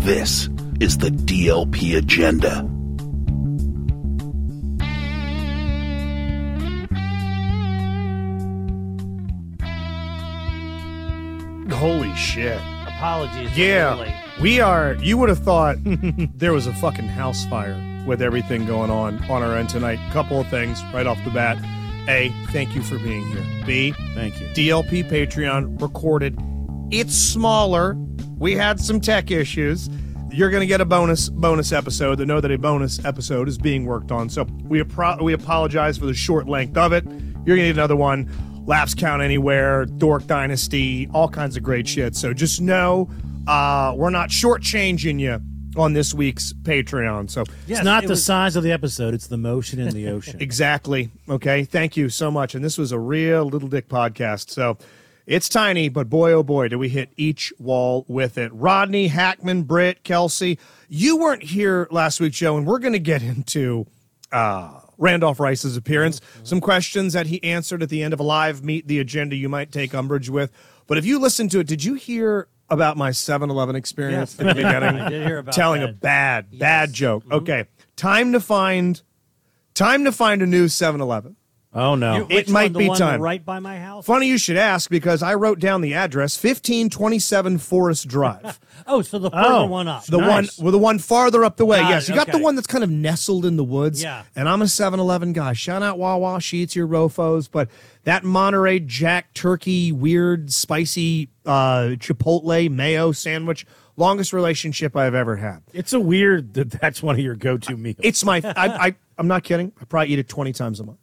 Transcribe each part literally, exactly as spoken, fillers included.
This is the D L P Agenda. Holy shit. Apologies. Yeah, we are, you would have thought there was a fucking house fire with everything going on on our end tonight. Couple of things right off the bat. A, thank you for being here. B, thank you. D L P Patreon recorded. It's smaller. We had some tech issues. You're going to get a bonus bonus episode to know that a bonus episode is being worked on. So we appro- we apologize for the short length of it. You're going to get another one. Laps Count Anywhere, Dork Dynasty, all kinds of great shit. So just know uh, we're not shortchanging you on this week's Patreon. So yes, it's not it the was... size of the episode, it's the motion in the ocean. Exactly. Okay. Thank you so much. And this was a real Little Dick podcast. So it's tiny, but boy, oh boy, do we hit each wall with it. Rodney, Hackman, Britt, Kelsey, you weren't here last week, Joe, and we're going to get into uh, Randolph Rice's appearance. Mm-hmm. Some questions that he answered at the end of a live Meet the Agenda you might take umbrage with. But if you listened to it, did you hear about my seven eleven experience yes. at the beginning? I did hear about Telling that. a bad, yes. bad joke. Mm-hmm. Okay, time to find, time to find a new seven eleven. Oh, no. You, it might one, the be one time. Right by my house? Funny you should ask, because I wrote down the address, fifteen twenty-seven Forest Drive. Oh, so the further Oh, one up. The Nice. one, well, the one farther up the way. Got yes, it, you got okay. the one that's kind of nestled in the woods. Yeah. And I'm a seven eleven guy. Shout out Wawa, Sheets, your Rofos. But that Monterey Jack Turkey, weird, spicy uh, Chipotle mayo sandwich, longest relationship I've ever had. It's a weird that that's one of your go-to meals. It's my, I, I, I'm not kidding. I probably eat it twenty times a month.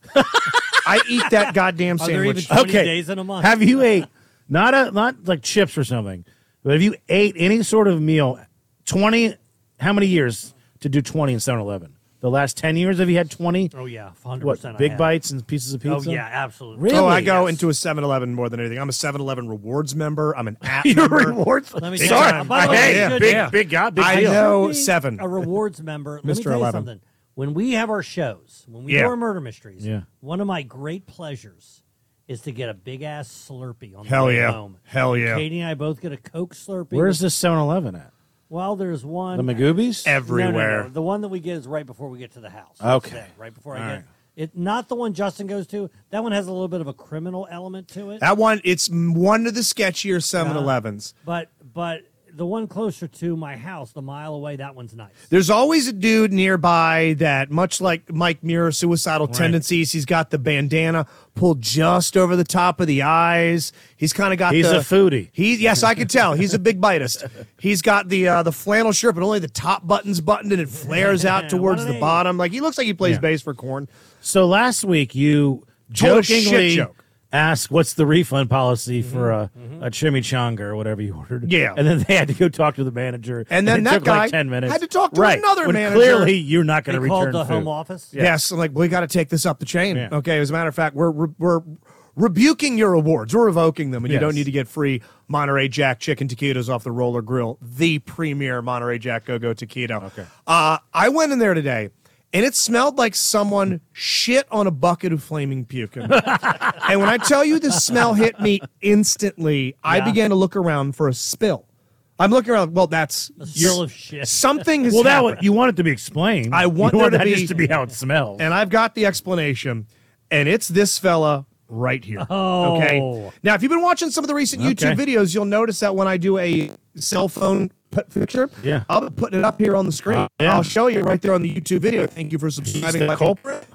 I eat that goddamn Are there even sandwich. twenty Okay. days in a month? Have you ate, not a, not like chips or something, but have you ate any sort of meal, twenty, how many years to do twenty in seven eleven? The last ten years, have you had twenty? Oh, yeah, one hundred What, percent. I big have. bites and pieces of pizza? Oh, yeah, absolutely. Really? Oh, I go Yes. into a seven eleven more than anything. I'm a seven eleven rewards member. I'm an app Your member. rewards? Let me Big tell you, time. by the way, Hey, you yeah, should- big, yeah. big guy, big I deal. know. Being seven. A rewards member. Let me Mister tell you eleven. something. When we have our shows, when we Yeah. do our murder mysteries, Yeah. one of my great pleasures is to get a big-ass Slurpee on the Hell way yeah. home. Hell yeah. Katie and I both get a Coke Slurpee. Where's this seven eleven at? Well, there's one. The Magoobies? No, no, Everywhere. no. The one that we get is right before we get to the house. Okay. There, right before All I get right. it. Not the one Justin goes to. That one has a little bit of a criminal element to it. That one, it's one of the sketchier seven elevens. But but the one closer to my house, the mile away, that one's nice. There's always a dude nearby that, much like Mike Muir, suicidal tendencies, he's got the bandana pulled just over the top of the eyes. He's kind of got He's the... a foodie. He, yes, I could tell. He's a big bitist. He's got the uh, the flannel shirt, but only the top button's buttoned, and it flares out towards What the an bottom. Like, he looks like he plays Yeah. bass for Korn. So last week you Told a shit jokingly joke. asked what's the refund policy for a, a chimichanga or whatever you ordered. Yeah. And then they had to go talk to the manager. And then it that took guy like ten minutes. had to talk to right. another when manager. Clearly you're not going They to called return the food. home office. Yes, I'm like, we got to take this up the chain. Yeah. Okay, as a matter of fact, we're we're rebuking your awards. We're revoking them, and you Yes. don't need to get free Monterey Jack chicken taquitos off the Roller Grill, the premier Monterey Jack Go-Go taquito. Okay. Uh, I went in there today, and it smelled like someone shit on a bucket of flaming puke. And when I tell you the smell hit me instantly, I Yeah. began to look around for a spill. I'm looking around. Well, that's A spill of shit. something has Well, that happened. would, you want it to be explained. I want you there want to that be- just to be how it smells. And I've got the explanation, and it's this fella right here. Oh. Okay. Now, if you've been watching some of the recent YouTube Okay. videos, you'll notice that when I do a cell phone p- picture, Yeah. I'll be putting it up here on the screen. Uh, yeah. I'll show you right there on the YouTube video. Thank you for subscribing. the Like- culprit?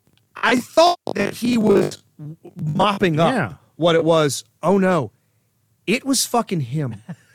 I thought that he was mopping up Yeah. what it was. Oh, no. It was fucking him.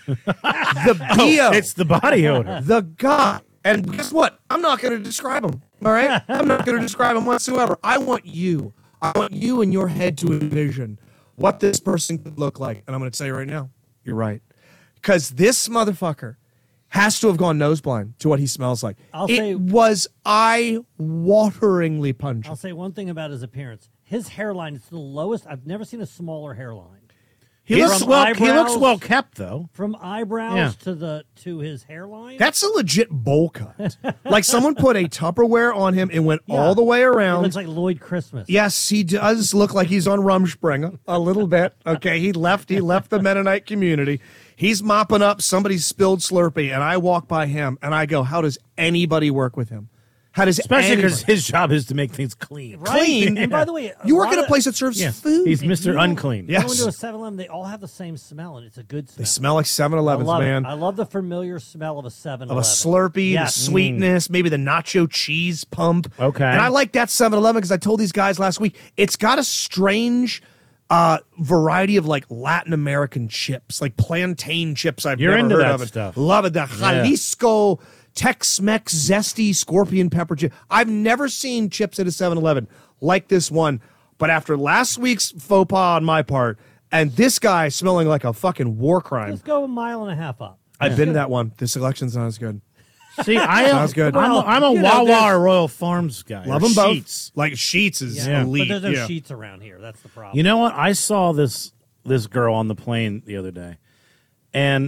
the B O. Oh, it's the body odor. The guy. And guess what? I'm not going to describe him. All right? I'm not going to describe him whatsoever. I want you. I want you in your head to envision what this person could look like. And I'm going to tell you right now, you're right. Because this motherfucker has to have gone nose blind to what he smells like. I'll it say- was eye-wateringly pungent. I'll say one thing about his appearance. His hairline is the lowest. I've never seen a smaller hairline. He looks From well. He looks eyebrows- well kept though. From eyebrows Yeah. to the to his hairline. That's a legit bowl cut. Like someone put a Tupperware on him and went Yeah. all the way It around. looks like Lloyd Christmas. Yes, he does look like he's on Rumspringa a little bit. Okay, he left. He left the Mennonite community. He's mopping up somebody's spilled Slurpee, and I walk by him, and I go, how does anybody work with him? How does Especially because anybody? his job is to make things clean. Right. Clean. And by the way, You work lot at a of- place that serves Yeah. food. He's Mister You know, Unclean. Yeah. Go Yes. into a seven eleven, they all have the same smell, and it's a good smell. They smell like seven I elevens, love man. it. I love the familiar smell of a seven Of eleven. a Slurpee, Yes. the sweetness, maybe the nacho cheese pump. Okay. And I like that seven eleven because I told these guys last week, it's got a strange uh, variety of like Latin American chips, like plantain chips I've You're never into heard that of. And stuff. Love it. The Yeah. Jalisco Tex-Mex zesty scorpion pepper chip. I've never seen chips at a seven eleven like this one. But after last week's faux pas on my part, and this guy smelling like a fucking war crime, Let's go a mile and a half up. I've been to that one. This selection's not as good. See, I am, Sounds good. I'm a, I'm a You know, Wawa there's- or Royal Farms guy. Love or them both. Sheetz. Like Sheets is Yeah. elite. But there's no yeah. sheets around here. That's the problem. You know what? I saw this this girl on the plane the other day, and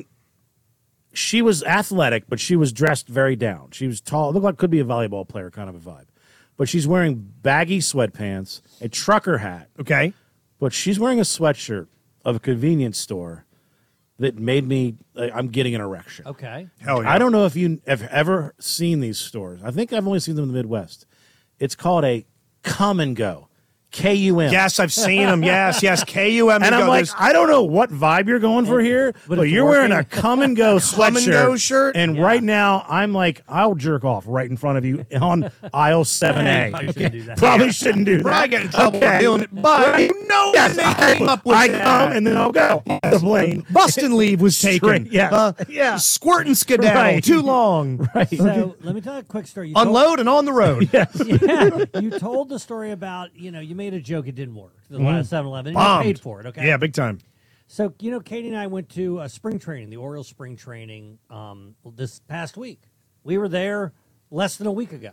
she was athletic, but she was dressed very down. She was tall. Looked like could be a volleyball player kind of a vibe. But she's wearing baggy sweatpants, a trucker hat, Okay. but she's wearing a sweatshirt of a convenience store that made me, like, I'm getting an erection. Okay. Hell yeah. I don't know if you have ever seen these stores. I think I've only seen them in the Midwest. It's called a Come and Go. K U M. Yes, I've seen them. Yes, yes. K U M. And I'm go. like, There's- I don't know what vibe you're going for here, but, it's you're wearing a working. come and go Come and sweatshirt. go shirt? And Yeah. right now, I'm like, I'll jerk off right in front of you on aisle seven A. Probably shouldn't do that. Probably shouldn't do that. I get in trouble for Okay. doing it, but you know Yes, they I, came up with I that. come and then I'll go. The plane. Bustin' leave was taken. Straight, yeah. Uh, Yeah. Squirt and skedaddle. Right. Too long. Right. So let me tell you a quick story. You told- Unload and on the road. yeah, you told the story about, you know, you made a joke, it didn't work. The last seven eleven, and you Bombed. paid for it, okay? Yeah, big time. So, you know, Katie and I went to a spring training, the Orioles spring training, um, this past week. We were there less than a week ago.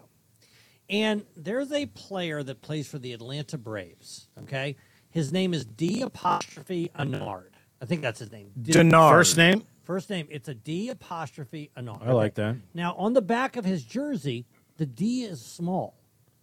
And there's a player that plays for the Atlanta Braves, okay? His name is D apostrophe Anard. I think that's his name. D- Denard. First name? First name, it's a D apostrophe Anard. I like that. Now, on the back of his jersey, the D is small.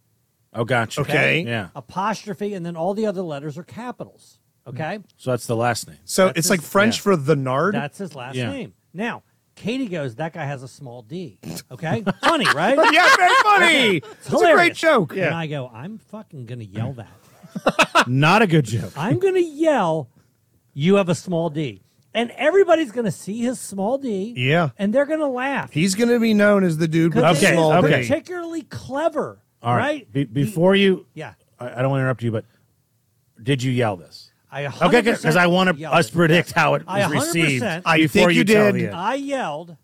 Oh, gotcha. Okay. Yeah. Apostrophe, and then all the other letters are capitals. Okay? So that's the last name. So That's it's like his- French yeah. for the nard. That's his last Yeah. name. Now, Katie goes, that guy has a small D. Okay? Funny, right? yeah, very funny. It's a great Hilarious. joke. And I go, I'm fucking going to yell that. Not a good joke. I'm going to yell, you have a small D. And everybody's going to see his small D. Yeah. And they're going to laugh. He's going to be known as the dude with 'Cause the it Okay, is small okay. D. particularly clever. All right. right? Be- before you, Yeah. I, I don't want to interrupt you, but did you yell this? I Okay, because I want to yelled us it. predict how it I was one hundred received percent I before think you tell did. the end. I yelled,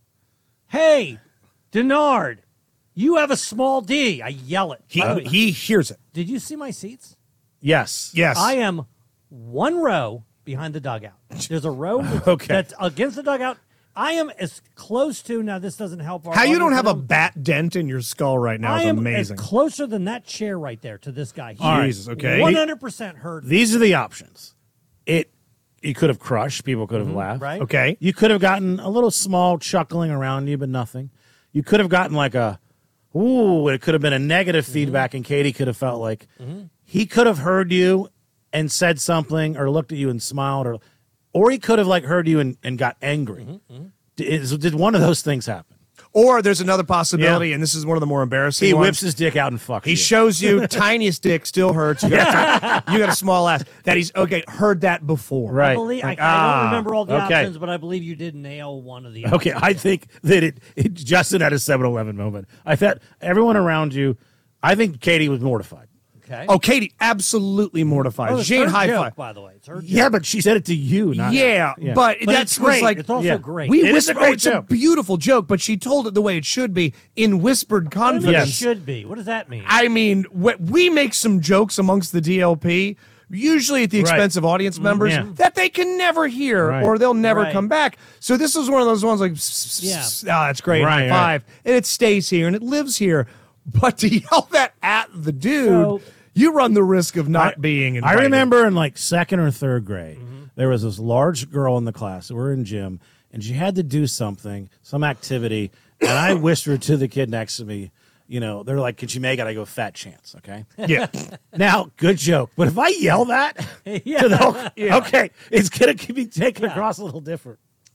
hey, Denard, you have a small D. I yell it. He, I- he hears it. Did you see my seats? Yes. Yes. I am one row behind the dugout. There's a row that's, Okay. that's against the dugout. I am as close to, now this doesn't help. Our How you don't audience have a at home. bat dent in your skull right now I is am amazing. as closer than that chair right there to this guy. He All right. Jesus, okay. one hundred percent heard. These are the options. It you could have crushed. People could have laughed. right? Okay. You could have gotten a little small chuckling around you, but nothing. You could have gotten like a, ooh, it could have been a negative feedback, and Katie could have felt like he could have heard you and said something, or looked at you and smiled, or or he could have like heard you and, and got angry. Did, did one of those things happen? Or there's another possibility, Yeah. and this is one of the more embarrassing He ones. whips his dick out and fucks He you. shows you tiniest dick still hurts. You got, a, you got a small ass. That he's okay. Heard that before. Right. I, believe, I, Like, I ah, don't remember all the okay. options, but I believe you did nail one of the Okay, I think that it, it Justin had a seven eleven moment. I thought everyone around you, I think Katie was mortified. Okay. Oh, Katie, absolutely mortified. Oh, it's Jane her high joke, five. by the way. It's her Yeah, but she said it to you. Not Yeah, yeah. but, But that's it's great. like it's also yeah. great. we It is a whisper. great oh, it's a joke. beautiful joke, but she told it the way it should be in whispered What do you mean confidence. it should be. What does that mean? I mean, wh- we make some jokes amongst the D L P, usually at the Right. expense of audience members, yeah. that they can never hear Right. or they'll never Right. come back. So this is one of those ones like, Yeah. ah, that's great, Right, high right. five, and it stays here and it lives here. But to yell that at the dude, So- you run the risk of not being I invited. remember in like second or third grade, Mm-hmm. there was this large girl in the class. We were in gym, and she had to do something, some activity, and I whispered to the kid next to me, you know, they're like, "Can she make it?" I go, "Fat chance." Okay. Yeah. Now, good joke, but if I yell that, Yeah. to the whole, okay, it's gonna be taken across a little different.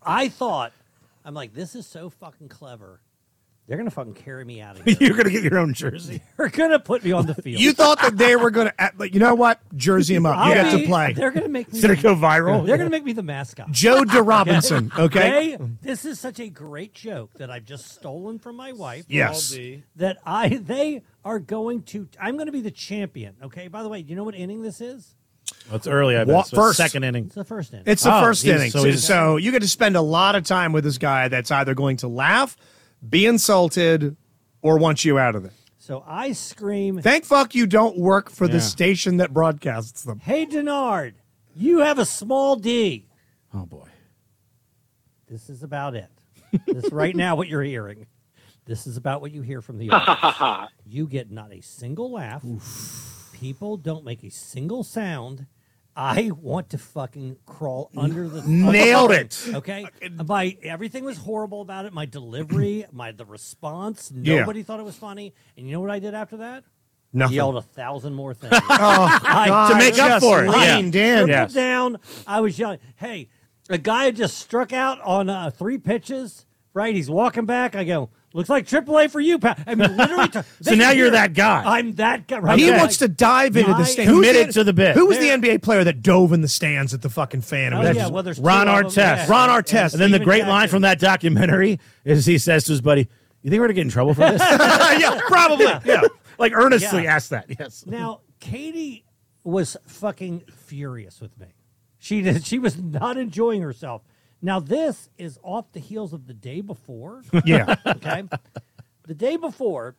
I thought, I'm like, this is so fucking clever. They're going to fucking carry me out of here. You're going to get your own jersey. They're going to put me on the field. You thought that they were going to, but you know what? Jersey him up. You I'll got be- to play. They're going to make me. It's going to go viral. They're going to make me the mascot. Joe DeRobinson, okay? They, this is such a great joke that I've just stolen from my wife. Yes. That I they are going to. I'm going to be the champion. Okay. By the way, do you know what inning this is? Well, it's early, I bet. What- So first. Second inning. It's the first inning. It's the Oh, first he's- inning. so So, he's- so you get to spend a lot of time with this guy that's either going to laugh, be insulted, or want you out of it. So I scream, Thank fuck you don't work for the Yeah. station that broadcasts them. "Hey Denard, you have a small D." Oh, boy. This is about it. This right now, what you're hearing. This is about what you hear from the audience. You get not a single laugh. People don't make a single sound. I want to fucking crawl under the Nailed it. Okay, my everything was horrible about it. My delivery, my the response. Yeah. Nobody thought it was funny. And you know what I did after that? Nothing. Yelled a thousand more things. Oh, God, To make up just for it, yeah. leaned in. Stripped Yes. it down. I was yelling, "Hey, a guy had just struck out on uh, three pitches. Right, he's walking back. I go, looks like triple A for you, pal." I mean, literally. T- So now you're that guy. I'm that guy. Right. He Okay. wants to dive into the I- stand. Committed Who's to the bit. Who was the There- N B A player that dove in the stands at the fucking fan? Oh, It was- yeah, well, there's two Ron of them. Artest. Yeah. Ron Artest. And then the Steven great Jackson. line from that documentary is he says to his buddy, "You think we're going to get in trouble for this?" yeah, probably. Yeah. Like earnestly Yeah. asked that. Yes. Now, Katie was fucking furious with me. She did. She was not enjoying herself. Now, this is off the heels of the day before. Yeah. Okay. The day before,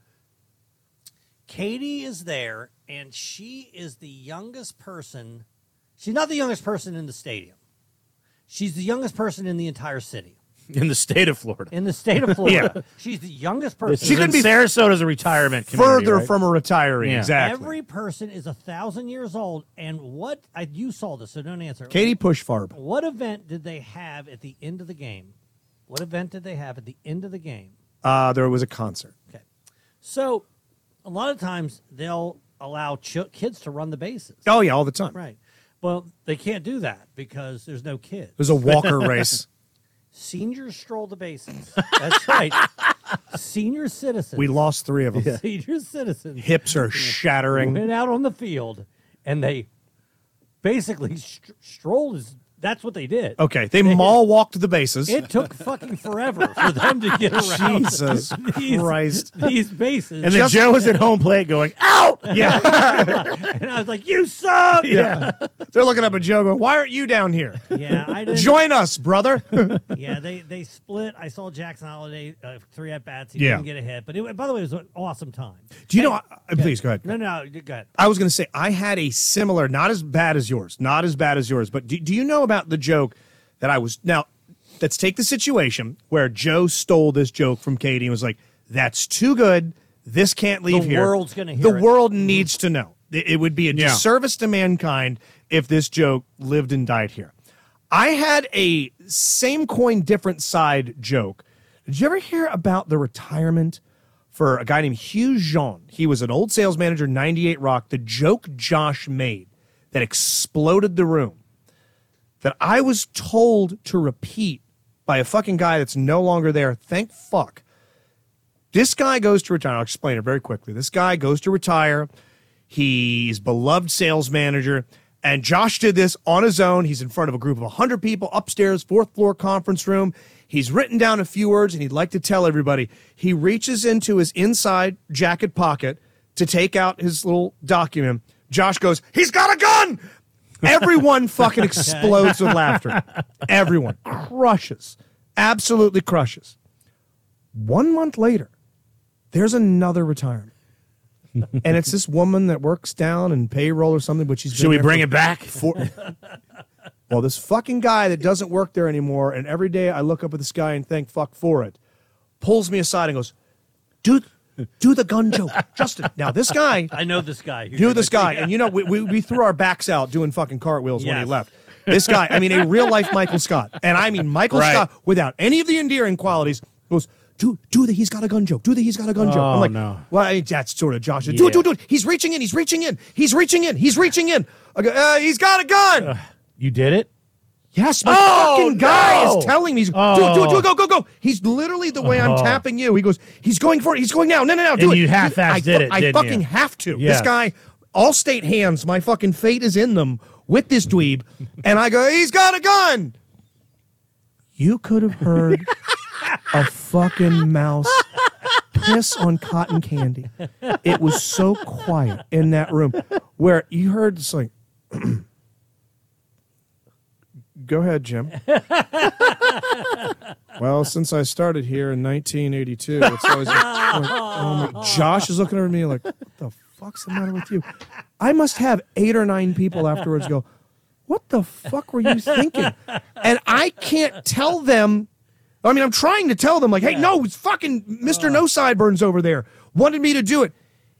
Katie is there, and she is the youngest person. She's not the youngest person in the stadium. She's the youngest person in the entire city. In the state of Florida. In the state of Florida. She's the youngest person. She could be Sarasota as a retirement community, Further right? from a retiree. Yeah. Exactly. Every person is a thousand years old, and what I, you saw this, so don't answer. Katie Pushfarb. What event did they have at the end of the game? What event did they have at the end of the game? Uh, there was a concert. Okay, so a lot of times they'll allow ch- kids to run the bases, Oh, yeah, all the time. right? Well, they can't do that because there's no kids. There's a Walker race. Seniors stroll the bases. That's right. Senior citizens. We lost three of them. Senior citizens. Hips are shattering. Went out on the field and they basically str- strolled. As, that's what they did. Okay, they mall walked the bases. It took fucking forever for them to get around Jesus these, Christ. these bases. And then Joe was at home plate going, "Out!" Yeah. and I was like, "You suck!" Yeah. They're looking up at Joe going, why aren't you down here? Yeah, I didn't. Join us, brother. Yeah, they they split. I saw Jackson Holiday uh, three at bats. He Yeah. didn't get a hit, but it, by the way, it was an awesome time. Do you know, uh, please go ahead. No, no, you go ahead. I was going to say, I had a similar, not as bad as yours, not as bad as yours, but do, do you know about the joke that I was, now, let's take the situation where Joe stole this joke from Katie and was like, that's too good. This can't leave The here. world's gonna hear The it. world needs to know. It, it would be a Yeah. disservice to mankind if this joke lived and died here. I had a same coin, different side joke. Did you ever hear about the retirement for a guy named Hugh Jean? He was an old sales manager, ninety-eight Rock. The joke Josh made that exploded the room, that I was told to repeat by a fucking guy that's no longer there. Thank fuck. This guy goes to retire. I'll explain it very quickly. This guy goes to retire. He's beloved sales manager. And Josh did this on his own. He's in front of a group of one hundred people upstairs, fourth floor conference room. He's written down a few words, and he'd like to tell everybody. He reaches into his inside jacket pocket to take out his little document. Josh goes, he's got a gun! Everyone fucking explodes with laughter. Everyone crushes. Absolutely crushes. One month later, there's another retirement. And it's this woman that works down in payroll or something, but she's been Should we there bring for it back? four- well, this fucking guy that doesn't work there anymore, and every day I look up at this guy and thank fuck for it, pulls me aside and goes, dude, do the gun joke. Justin. Now, this guy, I know this guy. knew this guy, and you know, we, we, we threw our backs out doing fucking cartwheels when he Yes. left. This guy, I mean, a real life Michael Scott. And I mean, Michael Right. Scott, without any of the endearing qualities, goes, do, do the he's got a gun joke. Do the he's got a gun joke. I'm Oh, like, no. well, I- that's sort of Josh. Do Yeah. it, do it, do it. He's reaching in. He's reaching in. He's reaching in. He's reaching in. I go, uh, he's got a gun. You did it? Yes, my Oh, fucking guy no. is telling me. He's, Oh. do it, do it, do it, go, go, go. He's literally the way I'm Oh. tapping you. He goes, he's going for it. He's going now. No, no, no, do And it. you half-assed I, did it, I didn't fucking you? have to. Yes. This guy, all state hands, my fucking fate is in them with this dweeb. And I go, he's got a gun. You could have heard a fucking mouse piss on cotton candy. It was so quiet in that room where you heard this like, go ahead, Jim. Well, since I started here in nineteen eighty-two, it's always like, oh my, Josh is looking over me like, what the fuck's the matter with you? I must have eight or nine people afterwards go, what the fuck were you thinking? And I can't tell them. I mean, I'm trying to tell them, like, hey, no, it's fucking Mister No Sideburns over there wanted me to do it.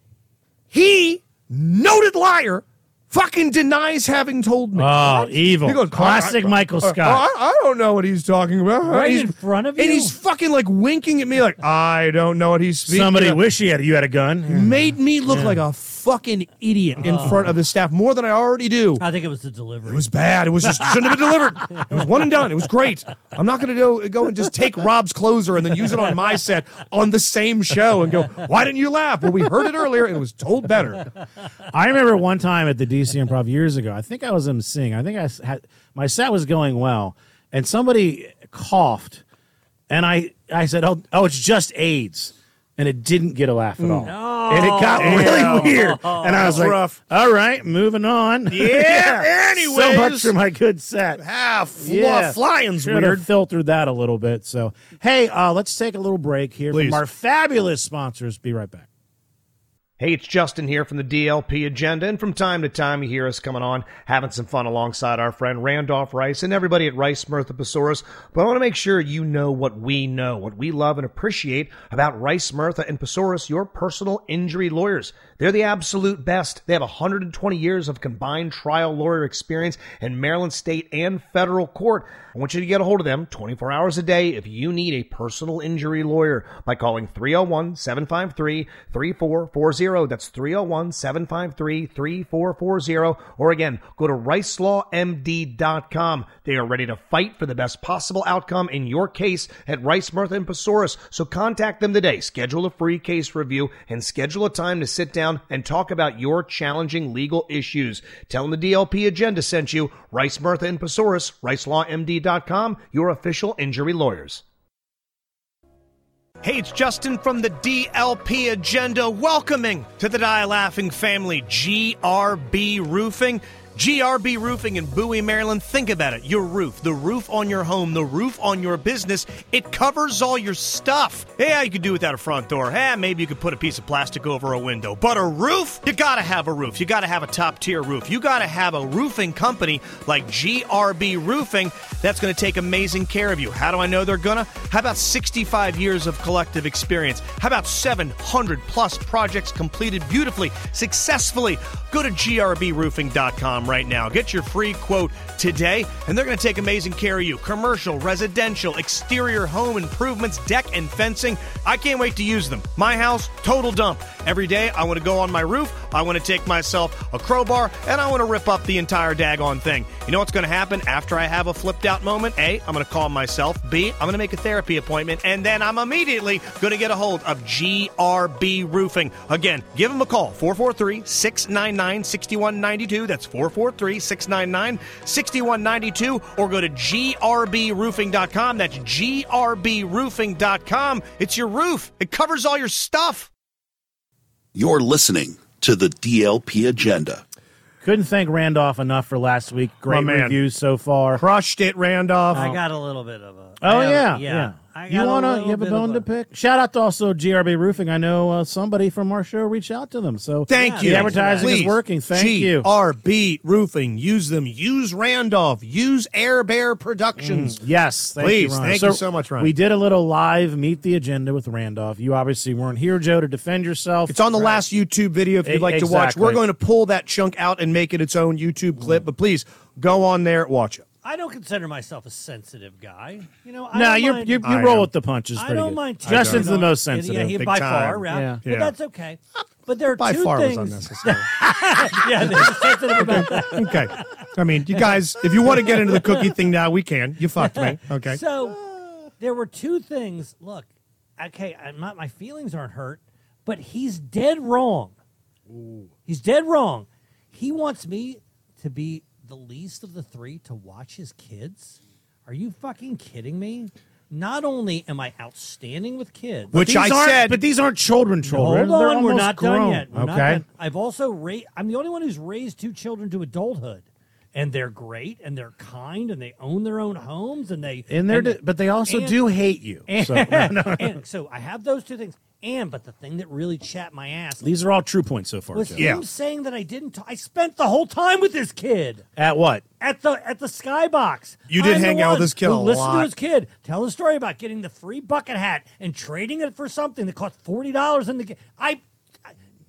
He, noted liar, fucking denies having told me. Oh, evil. He goes, Classic I- I- Michael I- Scott. I, I don't know what he's talking about. Right He's- in front of And you? he's fucking like winking at me like, I don't know what he's speaking Somebody about. wish he had you had a gun. Made me look like a fucking idiot in front of the staff, more than I already do. I think it was the delivery. It was bad. It was just shouldn't have been delivered. It was one and done. It was great. I'm not going to go go and just take Rob's closer and then use it on my set on the same show and go, why didn't you laugh? Well, we heard it earlier. It was told better. I remember one time at the D C Improv years ago. I think I was emceeing. I think I had my set was going well, and somebody coughed, and I I said, "Oh, oh, it's just AIDS," and it didn't get a laugh at all, and it got really weird. And I was like, rough. "All right, moving on." Yeah, so anyways. much for my good set. Ah, fl- Yeah. flying's Should have weird. filtered that a little bit. So, hey, uh, let's take a little break here Please. from our fabulous sponsors. Be right back. Hey, it's Justin here from the D L P Agenda, and from time to time you hear us coming on, having some fun alongside our friend Randolph Rice and everybody at Rice Mirtha Pesaurus. But I want to make sure you know what we know, what we love and appreciate about Rice Mirtha and Pesaurus, your personal injury lawyers. They're the absolute best. They have one hundred twenty years of combined trial lawyer experience in Maryland state and federal court. I want you to get a hold of them twenty-four hours a day if you need a personal injury lawyer by calling three oh one, seven five three, three four four zero. That's three oh one, seven five three, three four four zero. Or again, go to rice law m d dot com. They are ready to fight for the best possible outcome in your case at Rice, Mirtha, and Pesaurus. So contact them today. Schedule a free case review and schedule a time to sit down and talk about your challenging legal issues. Tell them the D L P Agenda sent you. Rice, Mirtha, and Pesaurus, rice law m d dot com, your official injury lawyers. Hey, it's Justin from the D L P Agenda, welcoming to the Die Laughing family G R B Roofing. G R B Roofing in Bowie, Maryland. Think about it. Your roof, the roof on your home, the roof on your business, it covers all your stuff. Yeah, you could do without a front door. Yeah, maybe you could put a piece of plastic over a window. But a roof? You gotta have a roof. You gotta have a top-tier roof. You gotta have a roofing company like G R B Roofing that's gonna take amazing care of you. How do I know they're gonna? How about sixty-five years of collective experience? How about seven hundred plus projects completed beautifully, successfully? Go to G R B roofing dot com right now. Get your free quote today, and they're going to take amazing care of you. Commercial, residential, exterior home improvements, deck and fencing. I can't wait to use them. My house, total dump. Every day, I want to go on my roof, I want to take myself a crowbar, and I want to rip up the entire daggone thing. You know what's going to happen after I have a flipped out moment? A, I'm going to call myself. B, I'm going to make a therapy appointment, and then I'm immediately going to get a hold of G R B Roofing. Again, give them a call, four four three, six nine nine, six one nine two. That's four four three, six nine nine, six one nine two, or go to G R B roofing dot com. That's G R B roofing dot com. It's your roof. It covers all your stuff. You're listening to the D L P Agenda. Couldn't thank Randolph enough for last week. Great My man. reviews so far. Crushed it, Randolph. I got a little bit of a. Oh I have- yeah, yeah. yeah. I You got wanna? little You have a bit bone of to pick? Shout out to also G R B Roofing. I know uh, somebody from our show reached out to them. So Thank Yeah, you. the advertising Please, is working. Thank G you. R B Roofing. Use them. Use Randolph. Use Air Bear Productions. Yes, thank Please, you, Ron. thank you so much, Ron. We did a little live Meet the Agenda with Randolph. You obviously weren't here, Joe, to defend yourself. It's on the last YouTube video if you'd E- like to watch. exactly. We're going to pull that chunk out and make it its own YouTube clip, but please go on there, watch it. I don't consider myself a sensitive guy. You know, I No, don't you mind- you, you I roll am. with the punches. I Pretty don't good. mind. Justin's you know, the most yeah, sensitive. Yeah, Big by time. far, yeah. Yeah. But Yeah. that's okay. But there are By two far things. was unnecessary. Yeah, they're sensitive about that. Okay. I mean, you guys, if you want to get into the cookie thing now, we can. You fucked me. Okay. So there were two things. Look, okay, I'm not, my feelings aren't hurt, but he's dead wrong. Ooh. He's dead wrong. He wants me to be the least of the three to watch his kids. Are you fucking kidding me? Not only am I outstanding with kids, Which These I aren't- said. but these aren't children. Children. hold They're on, we're almost not grown. done yet. We're okay. not done. I've also raised. I'm the only one who's raised two children to adulthood, and they're great, and they're kind, and they own their own homes, and they And they're, and di- but they also and- do hate you. And, So, no, no. and so I have those two things. And but the thing that really chapped my ass These are all true points so far. was Joe. him Yeah. saying that I didn't. T- I spent the whole time with this kid At what? at the at the Skybox. You did I'm the hang out with one this kid who a listened lot. to his kid tell a story about getting the free bucket hat and trading it for something that cost forty dollars in the. Ga- I, I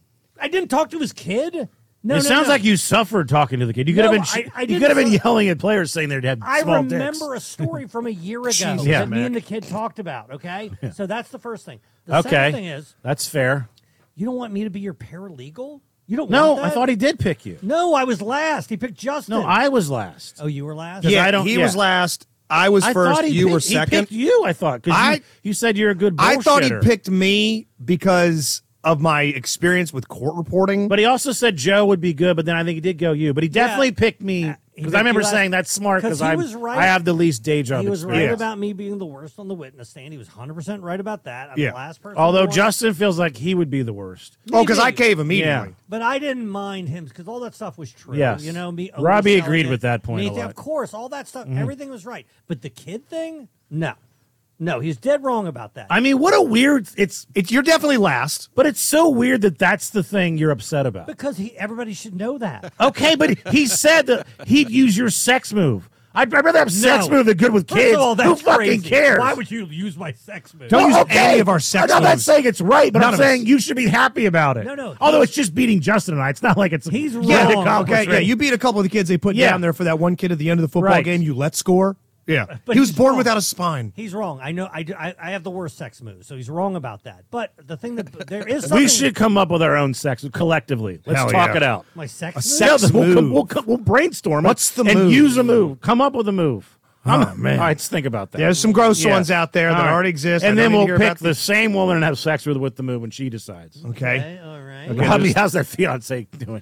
I didn't talk to his kid. No, it no, sounds no. like you suffered talking to the kid. You could No, have been. I- I you didn't could have been su- yelling at players saying they'd have I small remember dicks. a story from a year ago Jesus, Yeah, that me Mac. and the kid talked about. Okay, so that's the first thing. The Okay, second thing is that's fair. you don't want me to be your paralegal. You don't. No, want that? I thought he did pick you. No, I was last. He picked Justin. No, I was last. Oh, you were last. yeah, I don't- he yeah. was last. I was I first. thought he You picked, were he second. picked you. I thought because I- you, you said you're a good. I thought he bullshitter. picked me because of my experience with court reporting. But he also said Joe would be good, but then I think he did go you. But he definitely picked me he because picked I remember you last- saying that's smart 'cause because he I was right. I have the least day job He was right experience. about me being the worst on the witness stand. He was one hundred percent right about that. I'm Yeah. the last person. Although who won. Justin feels like he would be the worst. Oh, because I Maybe. cave immediately. But I didn't mind him because all that stuff was true. Yes. You know, me. Robbie overselling agreed it. with that point a Me- lot. Mm-hmm. Of course, all that stuff, everything was right. But the kid thing, no. No, he's dead wrong about that. I mean, what a weird. It's It, you're definitely last. but it's so weird that that's the thing you're upset about. because he, everybody should know that. Okay, but he said that he'd use your sex move. I'd, I'd rather have sex No. move than good with First kids. of all, that's Who fucking crazy. cares? Why would you use my sex move? Don't use okay. any of our sex I'm not moves. saying it's right, but None I'm of us. saying you should be happy about it. No, no, Although he's- it's just beating Justin and I. It's not like it's He's a wrong. great Okay, Okay, accomplishment. yeah, you beat a couple of the kids they put Yeah. down there for that one kid at the end of the football Right. game. You let score. Yeah, But he was he's born wrong. without a spine. He's wrong. I know. I, do- I, I have the worst sex move, so he's wrong about that. But the thing that there is something. We should come up with our own sex collectively. Let's Hell talk yeah. it out. my sex A move. sex Yeah, we'll, move. we'll, we'll brainstorm it What's the and move? use a move. Come up with a move. Oh, man. All right, let's think about that. There's some gross Yeah. ones out there that All right. already exist. And I then don't need we'll to hear pick about the same woman and have sex with her with the move when she decides. them. Okay, Okay, all right. Okay. Robbie, there's- how's that fiance doing?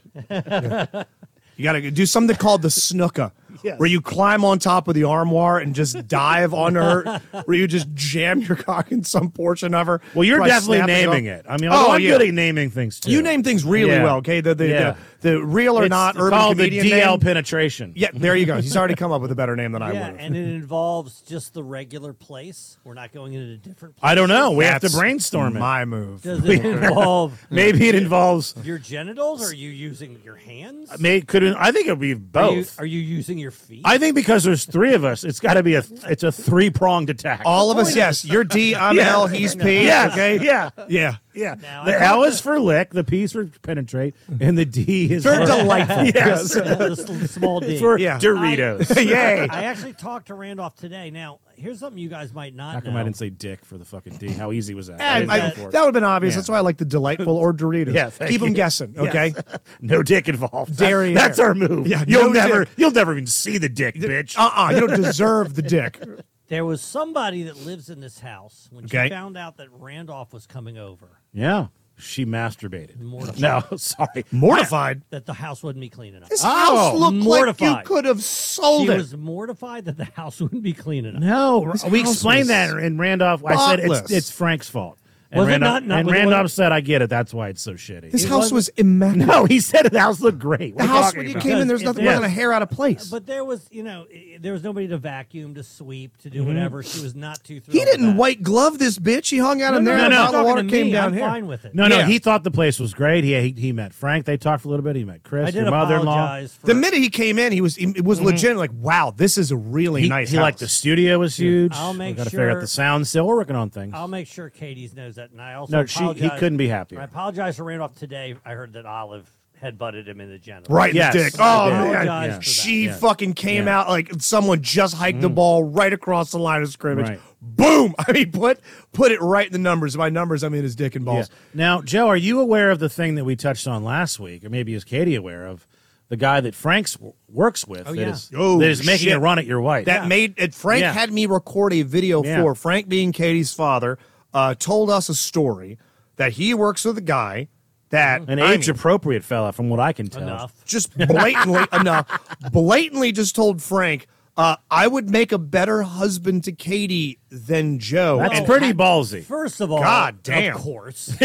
you got to do something called the snooker, Yes. where you climb on top of the armoire and just dive on her, where you just jam your cock in some portion of her. Well, you're by definitely snapping naming off. it. I mean, although Oh, I'm yeah. good at naming things too. You name things really Yeah. well. Okay, the the, Yeah. the the real or It's not urban called the comedian D L name. penetration. Yeah, there you go. He's already come up with a better name than I Yeah, would. and it involves just the regular place. We're not going into a different place. I don't know. We have to That's brainstorm it. My move. Does it involve Maybe it involves. your genitals? Or are you using your hands? May could I think it would be Are you, both. are you using your feet? I think because there's three of us, it's got to be a. It's a three pronged attack. All of us, yes. You're D, I'm Yeah. L, he's P. Yes. Okay. Yeah. Yeah. Yeah. Now, The I L thought is for lick, the P is for penetrate, and the D is They're for delightful. Yes. the s- small D. It's for Yeah. Doritos. Yay. I actually talked to Randolph today. Now, here's something you guys might not How come know. I didn't say dick for the fucking D? How easy was that? I And didn't I- go that for it. would have been obvious. Yeah. That's why I like the delightful or Doritos. Yeah, thank Keep them you. guessing. Yes. Okay. No dick involved. Derriere. That's our move. Yeah, you'll no never, dick. you'll never even see the dick, bitch. Uh uh You don't deserve the dick. There was somebody that lives in this house when Okay. she found out that Randolph was coming over. Yeah, she masturbated. Mortified. No, sorry. Mortified. That the house wouldn't be clean enough. This Oh, house looked like you mortified. could have sold She it. was mortified that the house wouldn't be clean enough. No, This we house explained was that in Randolph. I said spotless. it's, it's Frank's fault. And Was it Randolph, not? Not and with the Randolph one- said, "I get it. That's why it's so shitty." This It house wasn't- was immaculate. no, he said the house looked great. The We're house talking when you about. came in, there's Because nothing it- wasn't a hair out of place. But there was, you know, i- there was nobody to vacuum, to sweep, to do whatever. She was not too thrilled. He with didn't that. white glove this bitch. He hung out No, in no, there. no, and no, a bottle of talking water to came me, down I'm here. fine with it. No, no, Yeah. he thought the place was great. He, he he met Frank. They talked a little bit. He met Chris, I did your mother-in-law. apologize for The minute he came in, he was he, it was legit. Like, wow, this is a really He, nice he house. liked the studio was huge. I'll make we got to figure out sure- the sound. Still, we're working on things. I'll make sure Katie's knows that. And I also No, she- he apologize- couldn't be happier. I apologize to Randolph today. I heard that Olive headbutted him in the genital. Right in Yes. his dick. I Oh, did. man. Apologize Yeah. for that. She Yeah. fucking came Yeah. out like someone just hiked the ball right across the line of scrimmage. Right. Boom! I mean, put put it right in the numbers. By numbers, I mean his dick and balls. Yeah. Now, Joe, are you aware of the thing that we touched on last week, or maybe is Katie aware of the guy that Frank's w- works with Oh, that, yeah. is, Oh, that is making shit. a run at your wife? That made it. Frank Yeah. had me record a video Yeah. for Frank, being Katie's father, uh, told us a story that he works with a guy that An I age mean, appropriate fella, from what I can tell. Enough. just blatantly enough, blatantly just told Frank, uh, I would make a better husband to Katie than Joe. That's And- pretty ballsy. First of all, God damn. of course.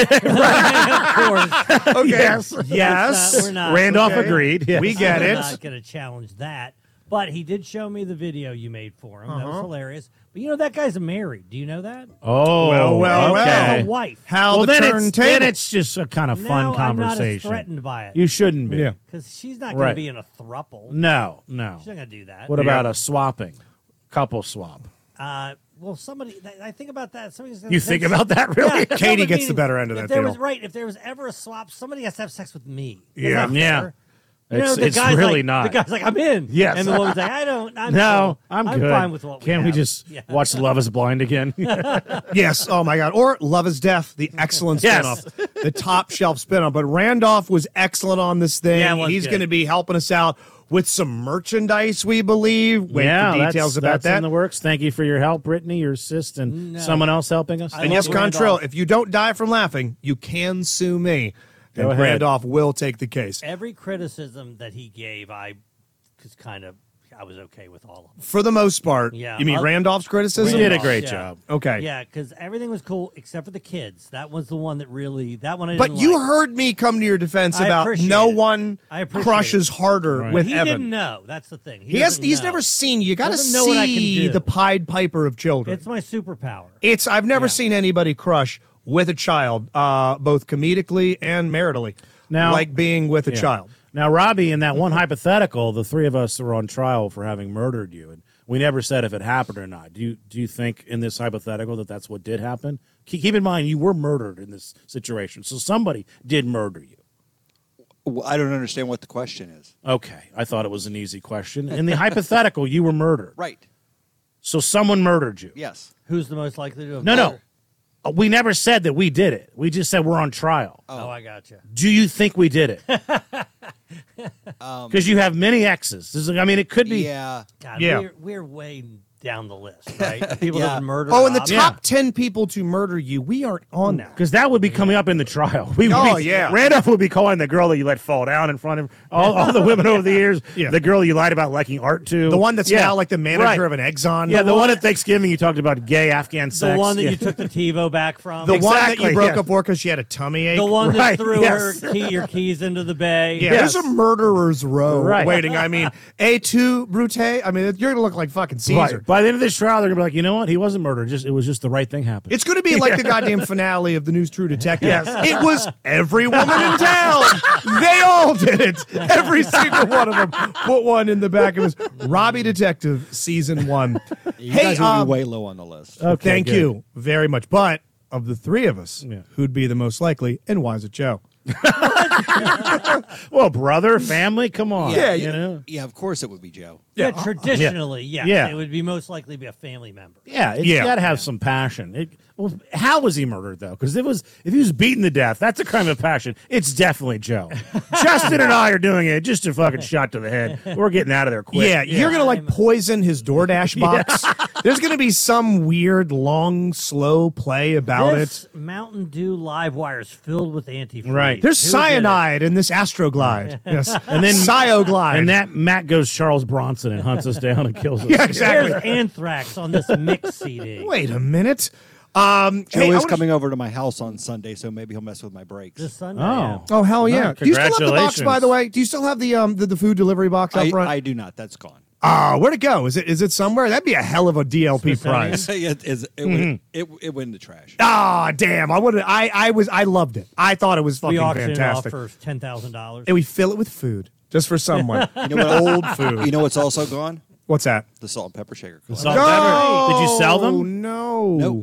of course. okay. Yes. Yes. We're not- we're not- Randolph Okay. agreed. Yes. We get I'm it. not going to challenge that. But he did show me the video you made for him. That Uh-huh. was hilarious. But you know that guy's married. Do you know that? Oh, Well, well, He well. has okay. a wife. How Well, the then turn it's, then table. it's it's just a kind of fun now I'm not as conversation. threatened by it. You shouldn't be. Yeah. Because she's not going Right. to be in a thruple. No, no. She's not going to do that. What about a swapping? Couple swap. Uh, well, somebody. I think about that. Somebody's gonna You think think about that, really? Yeah, Katie no, but gets the meaning, better end of if that there deal. Was, right. If there was ever a swap, somebody has to have sex with me. Isn't Yeah. that Yeah. fair? You know, It's- the it's guy's really like, not. The guy's like, I'm in. Yes. And the woman's like, I don't. I'm No, cool. I'm I'm good. fine with what we Can't we have. just Yeah. watch Love is Blind again? Yes. Oh my God. Or Love is Death, the excellent Yes. spinoff, the top shelf spinoff. But Randolph was excellent on this thing. Yeah, it was He's good. going to be helping us out with some merchandise, we believe. Wait yeah, for details that's, about that's that. in the works. Thank you for your help, Brittany, your assist, and No. someone else helping us. I And love yes, Randolph. Contrail, if you don't die from laughing, you can sue me. Go And ahead. Randolph will take the case. Every criticism that he gave, I was kind of, I was okay with all of them. For the most part. Yeah. You mean I'll- Randolph's criticism? You did a Randolph, great yeah. job. Okay. Yeah, because everything was cool except for the kids. That was the one that really, that one I But didn't you like. heard me come to your defense I about appreciate no it. one I appreciate crushes harder Right. with He Evan. didn't know. That's the thing. He, He has, doesn't he's know. never seen you. You got to Doesn't know what I can see do. the Pied Piper of children. It's my superpower. It's I've never Yeah. seen anybody crush with a child, uh, both comedically and maritally. Now- like being with a Yeah. child. Now, Robbie, in that one hypothetical, the three of us were on trial for having murdered you, and we never said if it happened or not. Do you do you think in this hypothetical that that's what did happen? Keep, keep in mind, you were murdered in this situation, so somebody did murder you. Well, I don't understand what the question is. Okay, I thought it was an easy question. In the hypothetical, you were murdered, Right. so someone murdered you. Yes. Who's the most likely to have No, no. murdered? Uh, We never said that we did it. We just said we're on trial. Oh, I got you. Do you think we did it? Because you have many exes. This is- I mean, it could be. Yeah. God, Yeah. we're, we're way down the list, right? People Yeah. that have murdered. Oh, in the Rob. top ten people to murder you, we aren't on that. Because that would be coming up in the trial. We, Oh, we- yeah. Randolph would be calling the girl that you let fall down in front of all, all the women over the years. Yeah. The girl you lied about liking art to. The one that's Yeah. now like the manager Right. of an Exxon. Yeah, the, one one- at Thanksgiving you talked about gay Afghan The sex. one that Yeah. you took the TiVo back from. The one that Exactly, you broke yeah. up for because she had a tummy ache. The one that Right, threw yes. her key, your keys into the bay. Yeah, Yes. there's a murderer's row Right. waiting. I mean, A two Brute. I mean, you're gonna look like fucking Caesar. Right. By the end of this trial, they're gonna be like, you know what? He wasn't murdered. Just it was just the right thing happened. It's going to be like the goddamn finale of The News True Detective. It was every woman in town. They all did it. Every single one of them put one in the back of his Robbie Detective season one. You hey, guys will um, be way low on the list. Okay, thank good. you very much. But of the three of us, Yeah. who'd be the most likely, and why is it Joe? Well, brother, family, come on. Yeah, you yeah. know. Yeah, of course it would be Joe. Yeah, traditionally, yes. Yeah. It would be most likely be a family member. Yeah, it's Yeah. got to have some passion. It, well, how was he murdered though? Because it was if he was beaten to death, that's a crime of passion. It's definitely Joe. Justin and I are doing it just a fucking shot to the head. We're getting out of there quick. Yeah, you're gonna like I'm- poison his DoorDash box. There's gonna be some weird, long, slow play about This it. Mountain Dew live wire is filled with antifreeze. Right. There's Who did it? cyanide in this Astroglide. Yes, And then Cyoglide. And that Matt goes Charles Bronson and hunts us down and kills us. yeah, exactly. There's anthrax on this mix C D. Wait a minute. Um, Joe hey, I is wanna- coming over to my house on Sunday, so maybe he'll mess with my brakes. This Sunday. Oh. Oh hell yeah! Oh, Do you still have the box, congratulations. by the way? Do you still have the um the, the food delivery box up I, front? I do not. That's gone. Ah, where'd it go? Is it is it somewhere? That'd be a hell of a D L P Smithsonian? prize. it, it, it, Mm-hmm. went, it, it went in the trash. Ah, damn! I would. I I was. I loved it. I thought it was fucking We auctioned fantastic. it off for ten thousand dollars. And we fill it with food just for someone. You know what? Old food. You know what's also gone? What's that? The salt and pepper shaker. Salt and pepper. Did you sell them? No. Nope.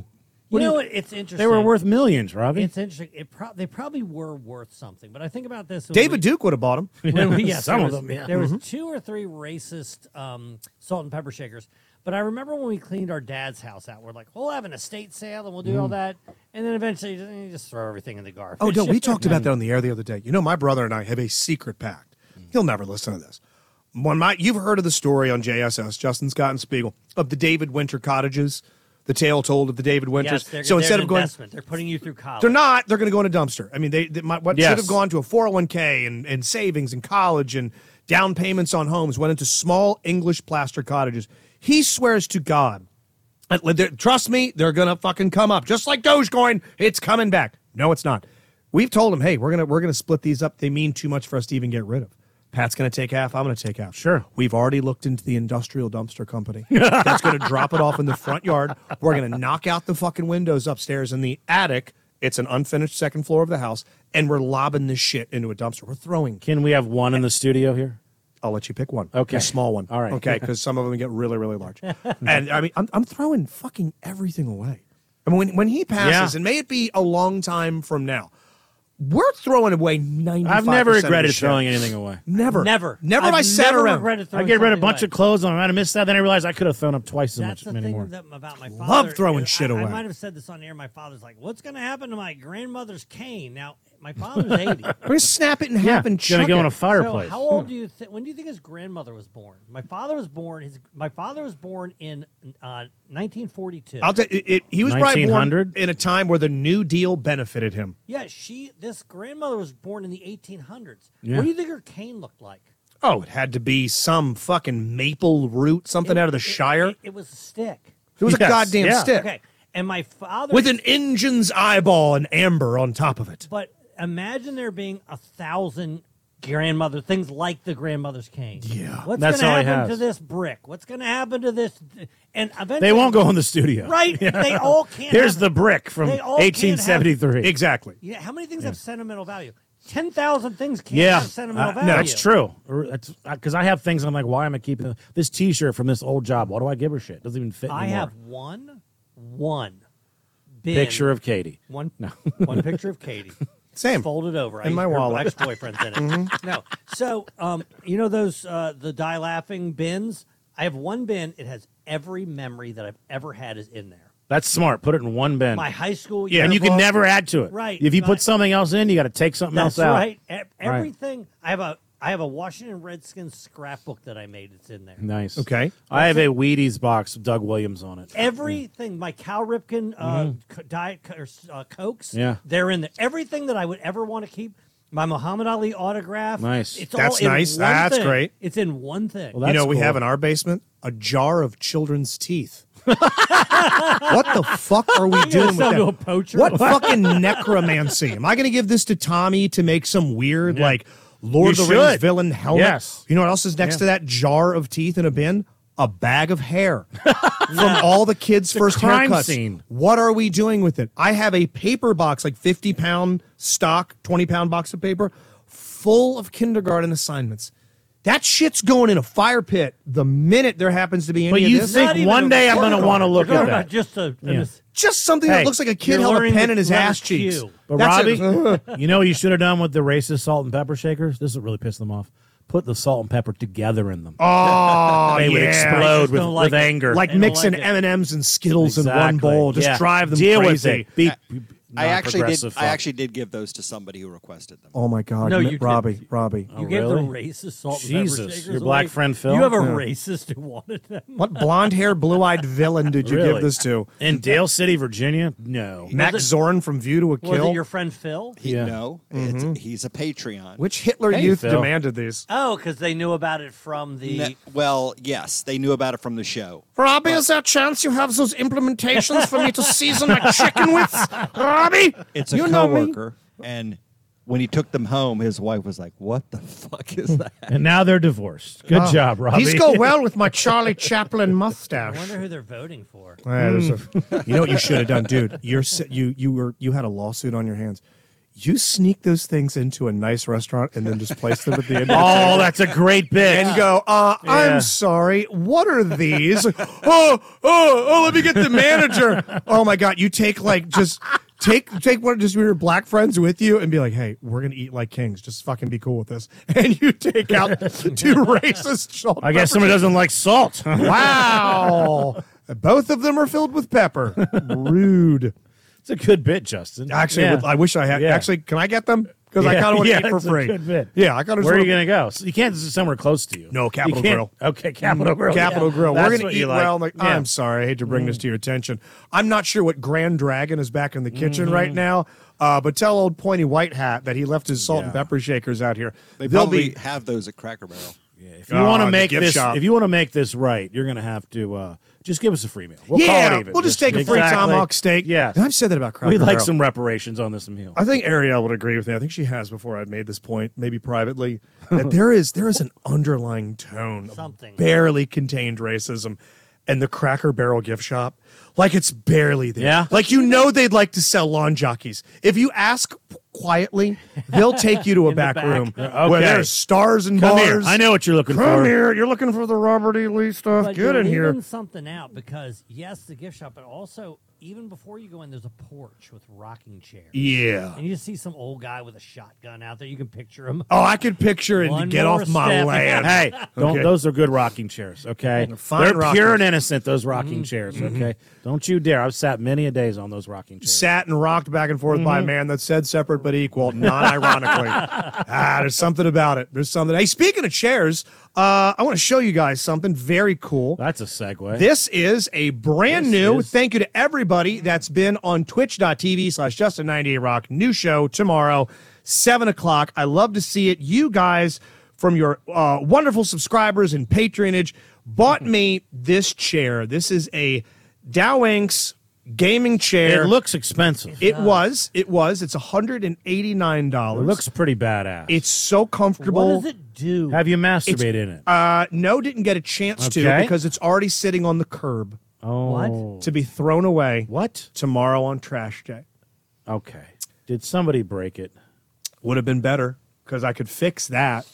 You know what? It's interesting. They were worth millions, Robbie. It's interesting. It pro- they probably were worth something. But I think about this. when David we- Duke would have bought them. when we- yes, Some there of was- them, yeah. There was Mm-hmm. two or three racist um, salt and pepper shakers. But I remember when we cleaned our dad's house out, we're like, we'll have an estate sale and we'll do all that. And then eventually you just throw everything in the garbage. Oh, no, we talked about that on the air the other day. You know, my brother and I have a secret pact. He'll never listen to this. When my, you've heard of the story on J S S, Justin Scott and Spiegel, of the David Winter cottages, the tale told of the David Winters. Yes, they're, so they're instead an of going, investment. They're putting you through college. they're not. They're going to go in a dumpster. I mean, they, they my, what Yes. should have gone to a four oh one k and, and savings and college and down payments on homes went into small English plaster cottages. He swears to God, uh, they're- trust me, they're going to fucking come up. Just like Dogecoin, it's coming back. No, it's not. We've told him, hey, we're gonna we're gonna split these up. They mean too much for us to even get rid of. Pat's going to take half. I'm going to take half. Sure. We've already looked into the industrial dumpster company. That's going to drop it off in the front yard. We're going to knock out the fucking windows upstairs in the attic. It's an unfinished second floor of the house, and we're lobbing this shit into a dumpster. We're throwing. Can we have one in the studio here? I'll let you pick one. Okay. A small one. All right. Okay, because some of them get really, really large. And I mean, I'm, I'm throwing fucking everything away. I mean, when, when he passes, Yeah. and may it be a long time from now, we're throwing away ninety-five percent I've never of the regretted shit. throwing anything away. Never. Never. Never I've have I sat never around. regretted I throwing get rid of a something bunch away. of clothes and I might have missed that. Then I realized I could have thrown up twice as That's much the anymore. thing that, about my father. Love throwing I- shit I, away. I might have said this on air. My father's like, "What's going to happen to my grandmother's cane?" Now, my father's eighty. We're gonna snap it in Yeah, half and it's gonna chuck go it. in a So fireplace. how old do you think? When do you think his grandmother was born? My father was born. His my father was born in uh, nineteen forty-two. I'll tell you, it, it, he was probably nineteen born hundred? in a time where the New Deal benefited him. Yeah, she. This grandmother was born in the eighteen hundreds. Yeah. What do you think her cane looked like? Oh, it had to be some fucking maple root, something It- out of the it- Shire. It, it was a stick. It was Yes, a goddamn yeah. stick Okay, and my father with an engine's eyeball and amber on top of it. But imagine there being a thousand grandmother things like the grandmother's cane. Yeah. What's That's going all to he happen has. to this brick? What's going to happen to this? And eventually, They won't go in the studio. Right? They all can't. Here's have, the brick from They all can't eighteen seventy-three. Exactly. Yeah. How many things have sentimental value? Ten thousand things can't Yeah, have sentimental Uh, value. no, that's true. Because I have things I'm like, why am I keeping this T-shirt from this old job? Why do I give her shit? Doesn't even fit I anymore. have one, one bin, Picture of Katie. one, one picture of Katie. Same. Folded over. In I- my her wallet. Ex-boyfriend's in it. No. So, um, you know those uh, the die laughing bins? I have one bin. It has every memory that I've ever had is in there. That's smart. Put it in one bin. My high school yeah, and you can yearbook. never add to it. Right. If you My- put something else in, you got to take something That's else out. right. E- Everything. I have a I have a Washington Redskins scrapbook that I made. It's in there. Nice. Okay. I have a Wheaties box with Doug Williams on it. Everything, my Cal Ripken uh, co- diet co- or, uh, Cokes, Mm-hmm. Yeah. they're in there. Everything that I would ever want to keep. My Muhammad Ali autograph. Nice. It's That's all in nice. one That's thing. great. It's in one thing. Well, You know, That's we cool. have in our basement a jar of children's teeth. What the fuck are we doing with sell that? to a poacher? What fucking necromancy? Am I going to give this to Tommy to make some weird, like, Lord You of the Rings should. villain helmet? Yes. You know what else is next Yeah. to that jar of teeth in a bin? A bag of hair from all the kids' first crime haircuts. scene. What are we doing with it? I have a paper box, like fifty pound stock, twenty pound box of paper, full of kindergarten assignments. That shit's going in a fire pit the minute there happens to be any But of you this. think Not even one a day I'm report going to card. want to look You're at talking that. about just a, Yeah. a Just something Hey, that looks like a kid you're held a learning pen the in his letter ass cheeks. Q. But That's Robbie, it. you know what you should have done with the racist salt and pepper shakers? This would really piss them off. Put the salt and pepper together in them. Oh, they would yeah. explode with, don't like with it. anger. Like They don't mixing like it. M and M's and Skittles in one Exactly. bowl. Just Yeah. drive them Deal crazy. with it. Be, I- be I actually did. non-progressive I fuck. actually did give those to somebody who requested them. Oh my God, No, Mi- you did. Robbie, Robbie. You Oh, gave really? the racist salt and Jesus, pepper shakers your black away. friend Phil? You have a Yeah. racist who wanted them. What blonde hair, blue eyed villain did you Really? give this to? In Dale City, Virginia? No. Max it- Zorn from View to a Was Kill? it your friend Phil? He, Yeah. No, it's, he's a Patreon. Which Hitler Hey, youth Phil. demanded these? Oh, because they knew about it from the. Ne- well, yes, they knew about it from the show. Robbie, is there a chance you have those implementations for me to season my chicken with? Robbie? It's a You know me. coworker, and when he took them home, his wife was like, "What the fuck is that?" And now they're divorced. Good job, Robbie. These go well with my Charlie Chaplin mustache. I wonder who they're voting for. Yeah, there's a- you know what you should have done, dude? You're si- you you were you had a lawsuit on your hands. You sneak those things into a nice restaurant and then just place them at the end. Of the Oh, table that's a great bit. and go, uh, Yeah. I'm sorry, what are these? oh, oh, oh, let me get the manager. Oh my God, you take like just take take one of just your black friends with you and be like, hey, we're gonna eat like kings. Just fucking be cool with this. And you take out two racist salt. I guess somebody doesn't like salt. Wow. Both of them are filled with pepper. Rude. It's a good bit, Justin. Actually, Yeah. I wish I had. Yeah. Actually, can I get them? Because I Yeah, kind of want to yeah, eat for it's a free. good bit. Yeah, I kind of. Where are you going to go? So you can't somewhere close to you. No, Capitol You can't- Grill. Okay, Capitol Grill. Capitol Yeah. Grill. That's We're going what to eat you like. well. Like, Yeah. Mm. I'm sorry. I hate to bring this to your attention. I'm not sure what Grand Dragon is back in the kitchen Mm-hmm. right now, uh, but tell old Pointy White Hat that he left his salt and Yeah. pepper shakers out here. They They'll probably be. have those at Cracker Barrel. If you Ah, want the to make gift this, shop. if you want to make this right, you're going to have to uh, just give us a free meal. We'll call Yeah, it even. we'll just take a free exactly. tomahawk steak. Yes. And I've said that about Cracker We'd like Barrel. some reparations on this meal. I think Ariel would agree with me. I think she has before I've made this point, maybe privately, that there is there is an underlying tone of Something. barely contained racism and the Cracker Barrel gift shop. Like it's barely there. Yeah. Like you know they'd like to sell lawn jockeys. If you ask quietly, they'll take you to a In the back, back. room Okay. where there's stars and Come here. bars. I know what you're looking Come for. here. You're looking for the Robert E. Lee stuff. But Get you're in here. leaving something out because yes, the gift shop, but also even before you go in, there's a porch with rocking chairs. Yeah. And you see some old guy with a shotgun out there. You can picture him. Oh, I could picture it One and get more off my step. land. Hey, don't, Okay. those are good rocking chairs, okay? Fine They're rocking pure chairs. and innocent, those rocking Mm-hmm. chairs, okay? Don't you dare. I've sat many a days on those rocking chairs. Sat and rocked back and forth by a man that said separate but equal, non-ironically. ah, there's something about it. There's something. Hey, speaking of chairs, uh, I want to show you guys something very cool. That's a segue. This is a brand This new, is- thank you to everybody that's been on twitch.tv slash Justin ninety-eight Rock. New show tomorrow, seven o'clock. I love to see it. You guys, from your uh, wonderful subscribers and patronage, bought me this chair. This is a Dow Inks gaming chair. It looks expensive. It It was. It was. It's one hundred eighty-nine dollars. looks pretty badass. It's so comfortable. What does it do? Have you masturbated in it? Uh, no, didn't get a chance to Okay. because it's already sitting on the curb Oh. what? to be thrown away What? tomorrow on trash day. Okay. Did somebody break it? Would have been better because I could fix that.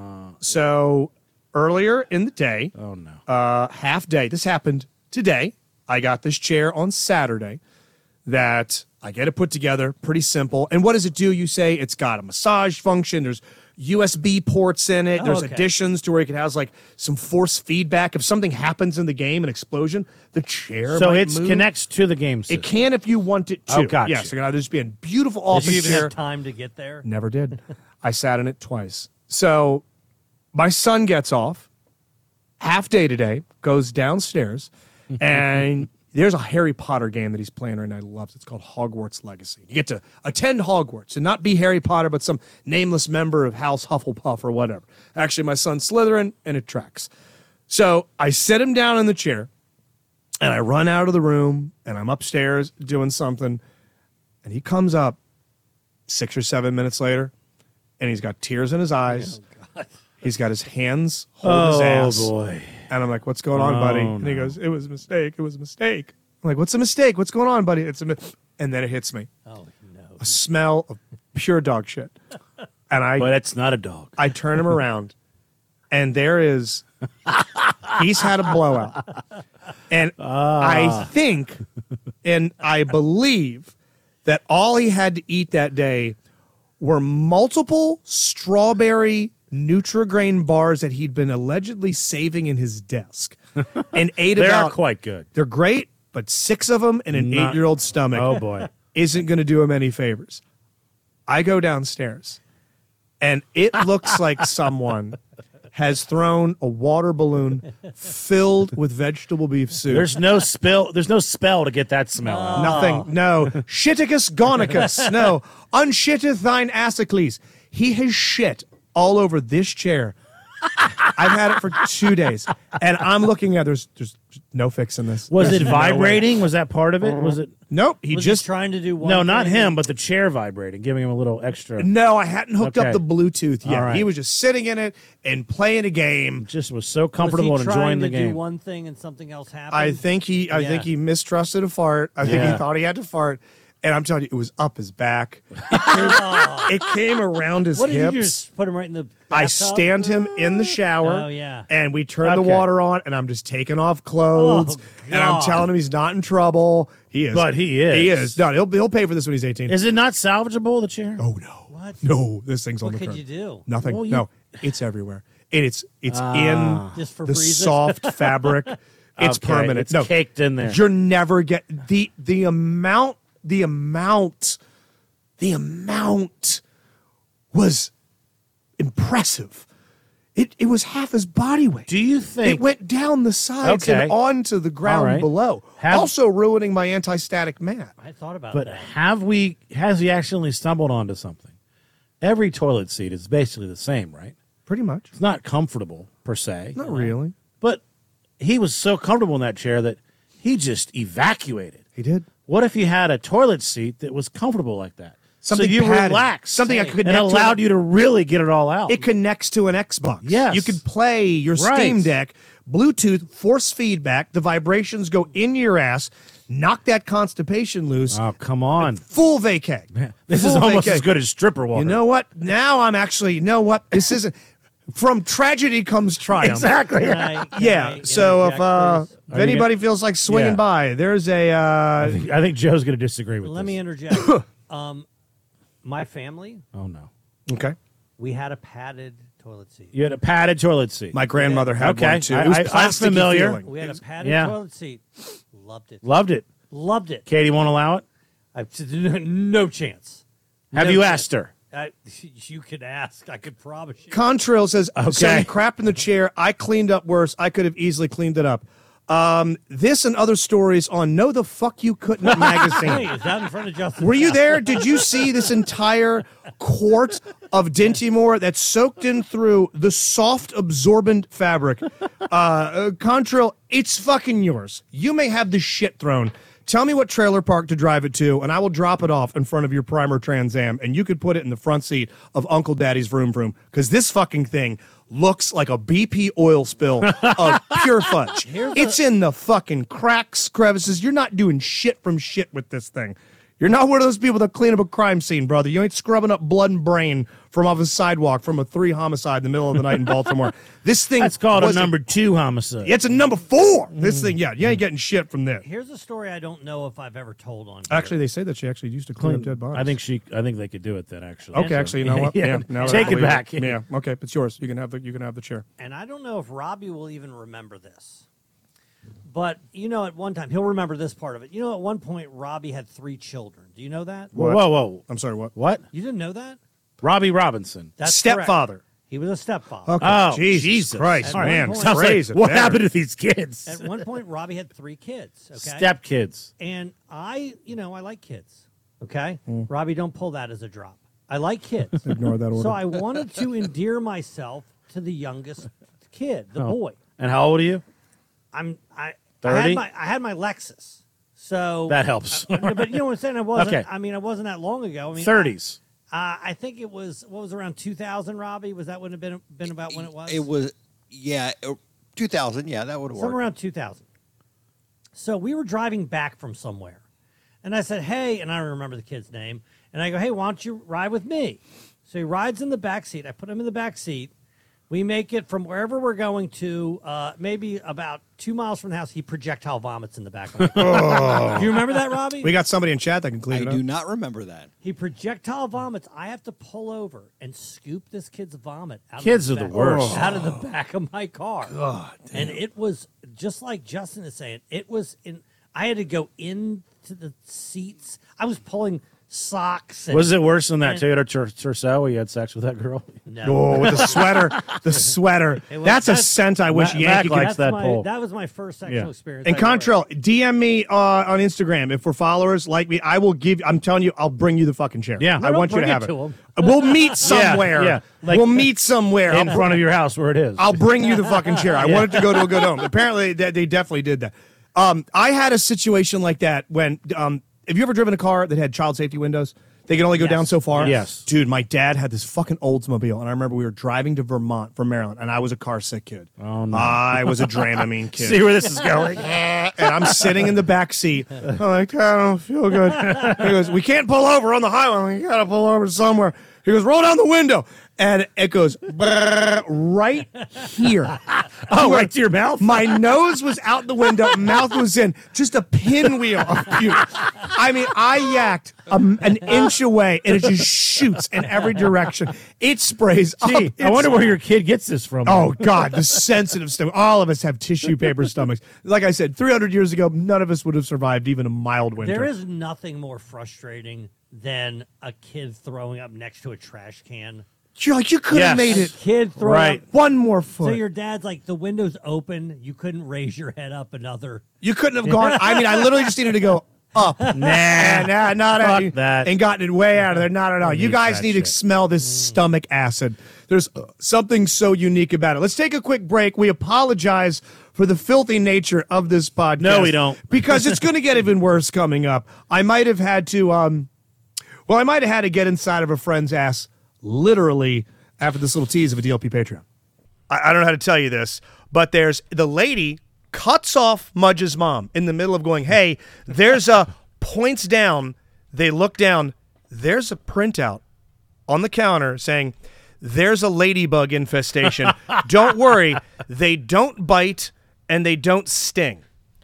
So earlier in the day, Oh, no. uh, half day. This happened today. I got this chair on Saturday that I get it put together, pretty simple. And what does it do? You say it's got a massage function. There's U S B ports in it. Oh, There's okay. additions to where it can has like some force feedback. If something happens in the game, an explosion, the chair so might it move. connects to the game system. It can if you want it to. Oh, gotcha. Yes, it can just be a beautiful Did office you even chair. have time to get there? Never did. I sat in it twice. So my son gets off half day today, goes downstairs, and there's a Harry Potter game that he's playing right now. He loves it. It's called Hogwarts Legacy. You get to attend Hogwarts and not be Harry Potter, but some nameless member of House Hufflepuff or whatever. Actually, my son's Slytherin, and it tracks. So I sit him down in the chair, and I run out of the room, and I'm upstairs doing something, and he comes up six or seven minutes later, and he's got tears in his eyes. He's got his hands holding his Oh, ass. boy. And I'm like, what's going on, buddy? Oh, And he no. goes, it was a mistake. It was a mistake. I'm like, what's a mistake? What's going on, buddy? It's a mi-. And then it hits me. Oh no. A smell of pure dog shit. And I But it's not a dog. I turn him around, and there is he's had a blowout. And I think and I believe that all he had to eat that day were multiple strawberry Nutrigrain bars that he'd been allegedly saving in his desk and ate They are about quite good. they're great, but six of them in an Not- eight-year-old stomach Oh, boy. isn't going to do him any favors. I go downstairs, and it looks like someone has thrown a water balloon filled with vegetable beef soup. There's no spill. There's no spell to get that smell out. Nothing. No. Shiticus gonicus. No. Unshitteth thine Asicles. He has shit all over this chair. I've had it for two days, and I'm looking at there's there's no fixing this. Was There's it no way. vibrating? Was that part of it? Was it? Nope. He Was just he trying to do one No, not thing? him, but the chair vibrating, giving him a little extra. no. I hadn't hooked Okay. up the Bluetooth yet. All right. He was just sitting in it and playing a game. Just was so Was comfortable he and trying enjoying to the game. do one thing and something else happened? I think he I Yeah. think he mistrusted a fart. I think Yeah. he thought he had to fart. and I'm telling you, it was up his back. It came, it came around his What did hips. you just put him right in the I bathtub? stand him in the shower. Oh, yeah. And we turn the Okay. water on, and I'm just taking off clothes, Oh, and I'm God. telling him he's not in trouble. He is, But he is. He is. No, he'll he'll pay for this when he's eighteen. Is it not salvageable, the chair? oh no, What? no, this thing's on What the could curb. you do? Nothing. Well, you- No, it's everywhere, and it's it's Ah. in Just for the breathing? soft fabric. It's Okay, permanent. it's no, caked in there. You're never get the the amount the amount the amount was impressive. It it was half his body weight. Do you It think went down the sides Okay. and onto the ground All right. below, Have- also ruining my anti-static mat. I thought about But that. have we? Has he accidentally stumbled onto something? Every toilet seat is basically the same, right? Pretty much. It's not comfortable per se, Not really. but he was so comfortable in that chair that he just evacuated. He did. What if you had a toilet seat that was comfortable like that? Something so you padded. relaxed, Something I Hey. could and connect to allowed an- you to really get it all out. It connects to an Xbox. Yes. You could play your Right. Steam Deck, Bluetooth, force feedback. The vibrations go in your ass, knock that constipation loose. oh, come on! Full vacay. This Full is almost vacay. as good as stripper water. You know what? Now I'm actually. You know what? This isn't. From tragedy comes triumph. exactly. Can I- can Yeah. I So if interject, uh, please? if Are you anybody feels like swinging Yeah. by, there's a. Uh, I think, I think Joe's going to disagree with Let this. me interject. um, my family, oh no! okay. we had a padded toilet seat. You had a padded toilet seat. My grandmother had Okay. one too. I- It was I- I'm plasticky familiar. feeling. We had It a was- padded Yeah. toilet seat. Loved it. Loved it. Loved it. Katie won't allow it. I, no chance. Have No you chance. asked her? I, you could ask. I could promise you. Contrail says, Okay. so he crapped in the chair. I cleaned up worse. I could have easily cleaned it up. Um, this and other stories on No the Fuck You Couldn't Hey, magazine. is that in front of Justin? Were you there? Did you see this entire quart of Dintimore that's soaked in through the soft absorbent fabric? Uh, uh, Contrail, it's fucking yours. You may have the shit thrown. Tell me what trailer park to drive it to, and I will drop it off in front of your Primer Trans Am, and you could put it in the front seat of Uncle Daddy's Vroom Vroom, because this fucking thing looks like a B P oil spill of pure fudge. It's in the fucking cracks, crevices. You're not doing shit from shit with this thing. You're not one of those people that clean up a crime scene, brother. You ain't scrubbing up blood and brain from off a sidewalk from a three homicide in the middle of the night in Baltimore. This thing That's called a was number two homicide. It's a number four. This thing, yeah, you ain't getting shit from this. Here's a story I don't know if I've ever told on. Here. Actually, they say that she actually used to clean up dead bodies. I think she. I think they could do it then. Actually. Okay, actually, you know what? Yeah. now that Take I it believe back. Yeah. Okay, it's yours. You can have the. You can have the chair. and I don't know if Robbie will even remember this. But, you know, at one time, he'll remember this part of it. You know, at one point, Robbie had three children. Do you know that? Whoa, whoa, whoa! I'm sorry. What? What? You didn't know that? Robbie Robinson. That's Stepfather. correct. He was a stepfather. Okay. Oh, Jesus, Jesus. Christ, At one man! point- Sounds Phrase like, it what better. happened to these kids? At one point, Robbie had three kids. Okay. Step kids. And I, you know, I like kids. Okay. Mm. Robbie, don't pull that as a drop. I like kids. Ignore that order. So I wanted to endear myself to the youngest kid, the Oh. boy. And how old are you? I'm I. I thirty? had my I had my Lexus. So That helps. Uh, but you know what I'm saying? I wasn't. Okay. I mean, I wasn't that long ago. I mean, Thirties. Uh, I think it was what was around two thousand. Robbie, was that when it been been about when it was? It was, yeah, uh, two thousand. Yeah, that would have somewhere worked. around two thousand. So we were driving back from somewhere, and I said, "Hey," and I don't remember the kid's name, and I go, "Hey, why don't you ride with me?" So he rides in the back seat. I put him in the back seat. We make it from wherever we're going to, uh, maybe about two miles from the house. He projectile vomits in the back of my car. Do you remember that, Robbie? we got somebody in chat that can clean I it do up. not remember that. He projectile vomits. I have to pull over and scoop this kid's vomit out Kids of are the the back, worst. out of the back of my car. God, and it was just like Justin is saying. It was in. I had to go into the seats. I was pulling socks. And, Was it worse than that and- Toyota Ter- Tercel where you had sex with that girl? No. Oh, with the sweater, the sweater. It was- That's a that's- scent I wish Mac- Yankee Mac could. likes That's that my, pole. That was my first sexual Yeah. experience. And I ever- Contrail, D M me uh, on Instagram if we're followers like me. I will give. I'm telling you, I'll bring you the fucking chair. Yeah. I No, want you to bring it have it. to 'em. We'll meet somewhere. yeah. Like- we'll meet somewhere. In I'll, front of your house where it is. I'll bring you the fucking chair. I want it to go to a good home. Apparently, they, they definitely did that. Um, I had a situation like that when um, have you ever driven a car that had child safety windows? They can only go Yes. down so far. Yes. Dude, my dad had this fucking Oldsmobile, and I remember we were driving to Vermont from Maryland, and I was a car sick kid. Oh, no. I was a Dramamine kid. See where this is going? And I'm sitting in the back seat. I'm like, I don't feel good. He goes, we can't pull over on the highway. We got to pull over somewhere. He goes, roll down the window. And it goes brrr, right here. Oh, right to your mouth? My nose was out the window, mouth was in, just a pinwheel of puke. I mean, I yacked a, an inch away, and it just shoots in every direction. It sprays up. Gee, I It's- wonder where your kid gets this from. Oh, God, the sensitive stomach. All of us have tissue paper stomachs. Like I said, three hundred years ago, none of us would have survived even a mild winter. There is nothing more frustrating than a kid throwing up next to a trash can. You're like, you could have Yes. made it Kid throwing Right. up. one more So foot. your dad's like, the window's open. You couldn't raise your head up another. You couldn't have gone. I mean, I literally just needed to go up. Nah, nah, not Fuck at, that. and gotten it way out of there. Not at all. You hate guys that need shit. to smell this stomach acid. There's uh, something so unique about it. Let's take a quick break. We apologize for the filthy nature of this podcast. No, we don't. Because it's going to get even worse coming up. I might have had to, um, well, I might have had to get inside of a friend's ass, literally, after this little tease of a D L P Patreon. I, I don't know how to tell you this, but there's the lady cuts off Mudge's mom in the middle of going, hey, there's a points down. They look down. There's a printout on the counter saying, there's a ladybug infestation. Don't worry. They don't bite and they don't sting.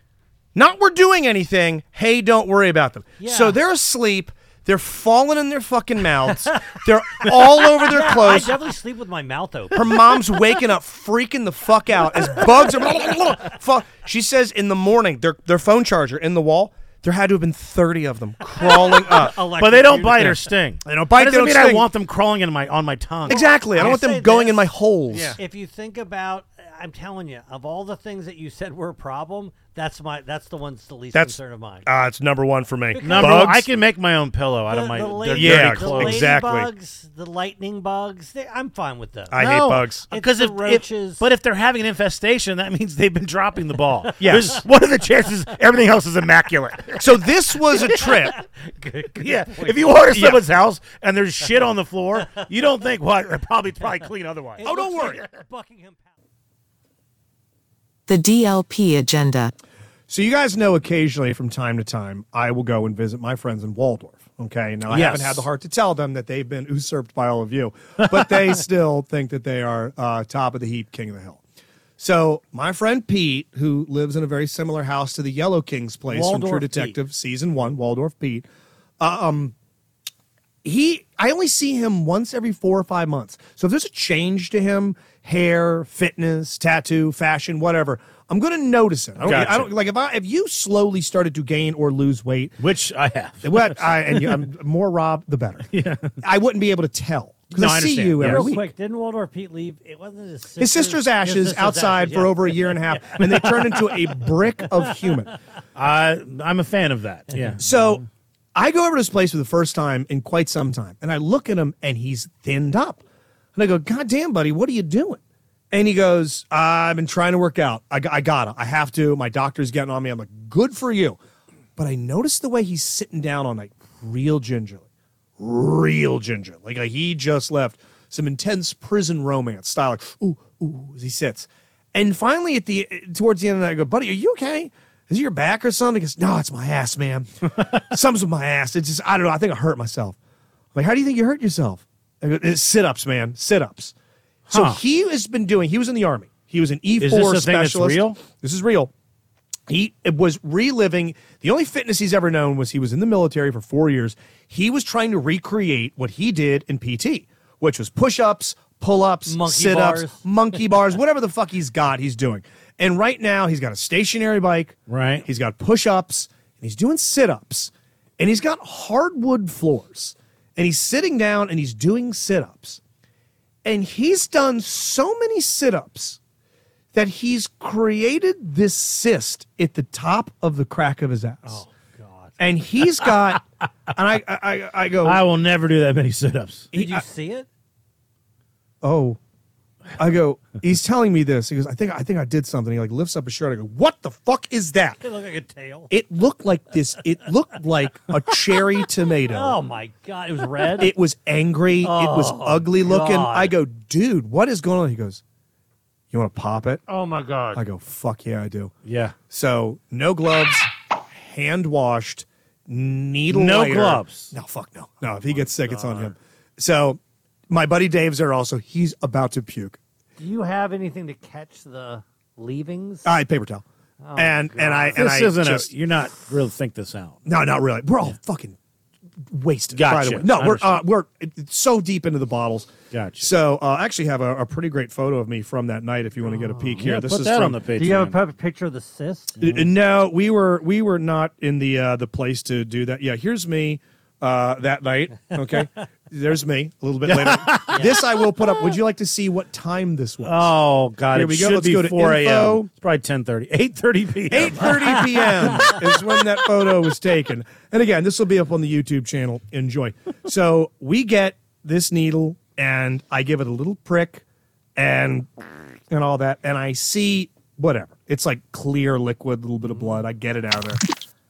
Not we're doing anything. Hey, don't worry about them. Yeah. So they're asleep. They're falling in their fucking mouths. They're all over their I clothes. definitely sleep with my mouth open. Her mom's waking up, freaking the fuck out as bugs are. Fu- She says in the morning, their their phone charger in the wall, there had to have been thirty of them crawling up. But they don't bite or sting. They don't bite, That they doesn't don't mean I sting. want them crawling in my on my tongue. Exactly. I don't I'll want them say going this. in my holes. Yeah. If you think about, I'm telling you, of all the things that you said were a problem, that's my that's the one that's the least That's concern of mine. uh, it's number one for me. Number Bugs. one, I can make my own pillow out the, of my the dirty lady, Yeah, the clothes. exactly. ladybugs, the lightning bugs, they, I'm fine with those. I hate bugs. It's Because the if, if roaches. but if they're having an infestation, that means they've been dropping the ball. Yes. There's- What are the chances everything else is immaculate? So this was a trip. Yeah. If you order someone's house and there's shit on the floor, you don't think, well, they're probably probably clean otherwise. It Oh, don't looks worry. like Buckingham Palace. The D L P agenda. So you guys know occasionally from time to time, I will go and visit my friends in Waldorf. Okay. Now, I Yes. haven't had the heart to tell them that they've been usurped by all of you, but they still think that they are uh, top of the heap, king of the hill. So my friend Pete, who lives in a very similar house to the Yellow King's place from True Waldorf Detective season one, Waldorf Pete, uh, um, he I only see him once every four or five months. So if there's a change to him, hair, fitness, tattoo, fashion, whatever, I'm going to notice it. I don't, Gotcha. I don't like if I if you slowly started to gain or lose weight. Which I have. What I and you, I'm more Rob, the better. Yeah, I wouldn't be able to tell because No, I, I see understand. you Yeah. every Real week. quick, didn't Waldorf Pete leave? It wasn't his sister's, His sister's ashes his sister's outside ashes, for yeah. over a year and a half, and they turned into a brick of human. Uh, I'm a fan of that. Yeah. So I go over to this place for the first time in quite some time, and I look at him, and he's thinned up. And I go, God damn, buddy, what are you doing? And he goes, I've been trying to work out. I, I gotta. I have to. My doctor's getting on me. I'm like, good for you. But I noticed the way he's sitting down all night, real gingerly, real ginger. Like, like he just left some intense prison romance style, like, ooh, ooh, as he sits. And finally, at the towards the end of the night, I go, buddy, are you okay? Is it your back or something? He goes, no, it's my ass, man. Something's with my ass. It's just, I don't know. I think I hurt myself. I'm like, how do you think you hurt yourself? I go, it's sit-ups, man. Sit-ups. So Huh. he has been doing, he was in the Army. He was an E four Is this a thing that's specialist. real? This is real. He it was reliving, the only fitness he's ever known was he was in the military for four years. He was trying to recreate what he did in P T, which was push-ups, pull-ups, Monkey sit-ups, bars. monkey bars, whatever the fuck he's got, he's doing. And right now, he's got a stationary bike. Right. He's got push-ups, and he's doing sit-ups, and he's got hardwood floors. And he's sitting down, and he's doing sit-ups. And he's done so many sit-ups that he's created this cyst at the top of the crack of his ass. Oh, God. And he's got, and I, I, I go, I will never do that many sit-ups. Did you see it? oh, I go, he's telling me this. He goes, I think I think I did something. He like lifts up his shirt. I go, what the fuck is that? It looked like a tail. It looked like this. It looked like a cherry tomato. Oh my god, it was red. It was angry. Oh, it was ugly looking. God. I go, dude, what is going on? He goes, you want to pop it? oh my god. I go, fuck yeah, I do. Yeah. So no gloves, hand washed, needle No lighter. gloves. No, fuck no. No, if he gets sick, it's on him. So my buddy Dave's there also. He's about to puke. Do you have anything to catch the leavings? I paper towel. Oh, and and I and This I isn't just a. You're not really think this out. no, not really. We're all fucking wasted. Gotcha. By the way. No, we're uh, Understood. we're it's so deep into the bottles. Gotcha. So uh, I actually have a, a pretty great photo of me from that night. If you want to get a peek here, Yeah, this put is that from, on the Patreon. Do you have a perfect picture of the cyst? Uh, No, we were we were not in the uh, the place to do that. Yeah, here's me uh, that night. Okay, there's me a little bit later. This I will put up. Would you like to see what time this was? Oh God! Here it we go. should Let's be go to four info. a.m. It's probably ten thirty. eight thirty p.m. eight thirty p.m. is when that photo was taken. And again, this will be up on the YouTube channel. Enjoy. So we get this needle, and I give it a little prick, and and all that, and I see whatever. It's like clear liquid, a little bit of blood. I get it out of there,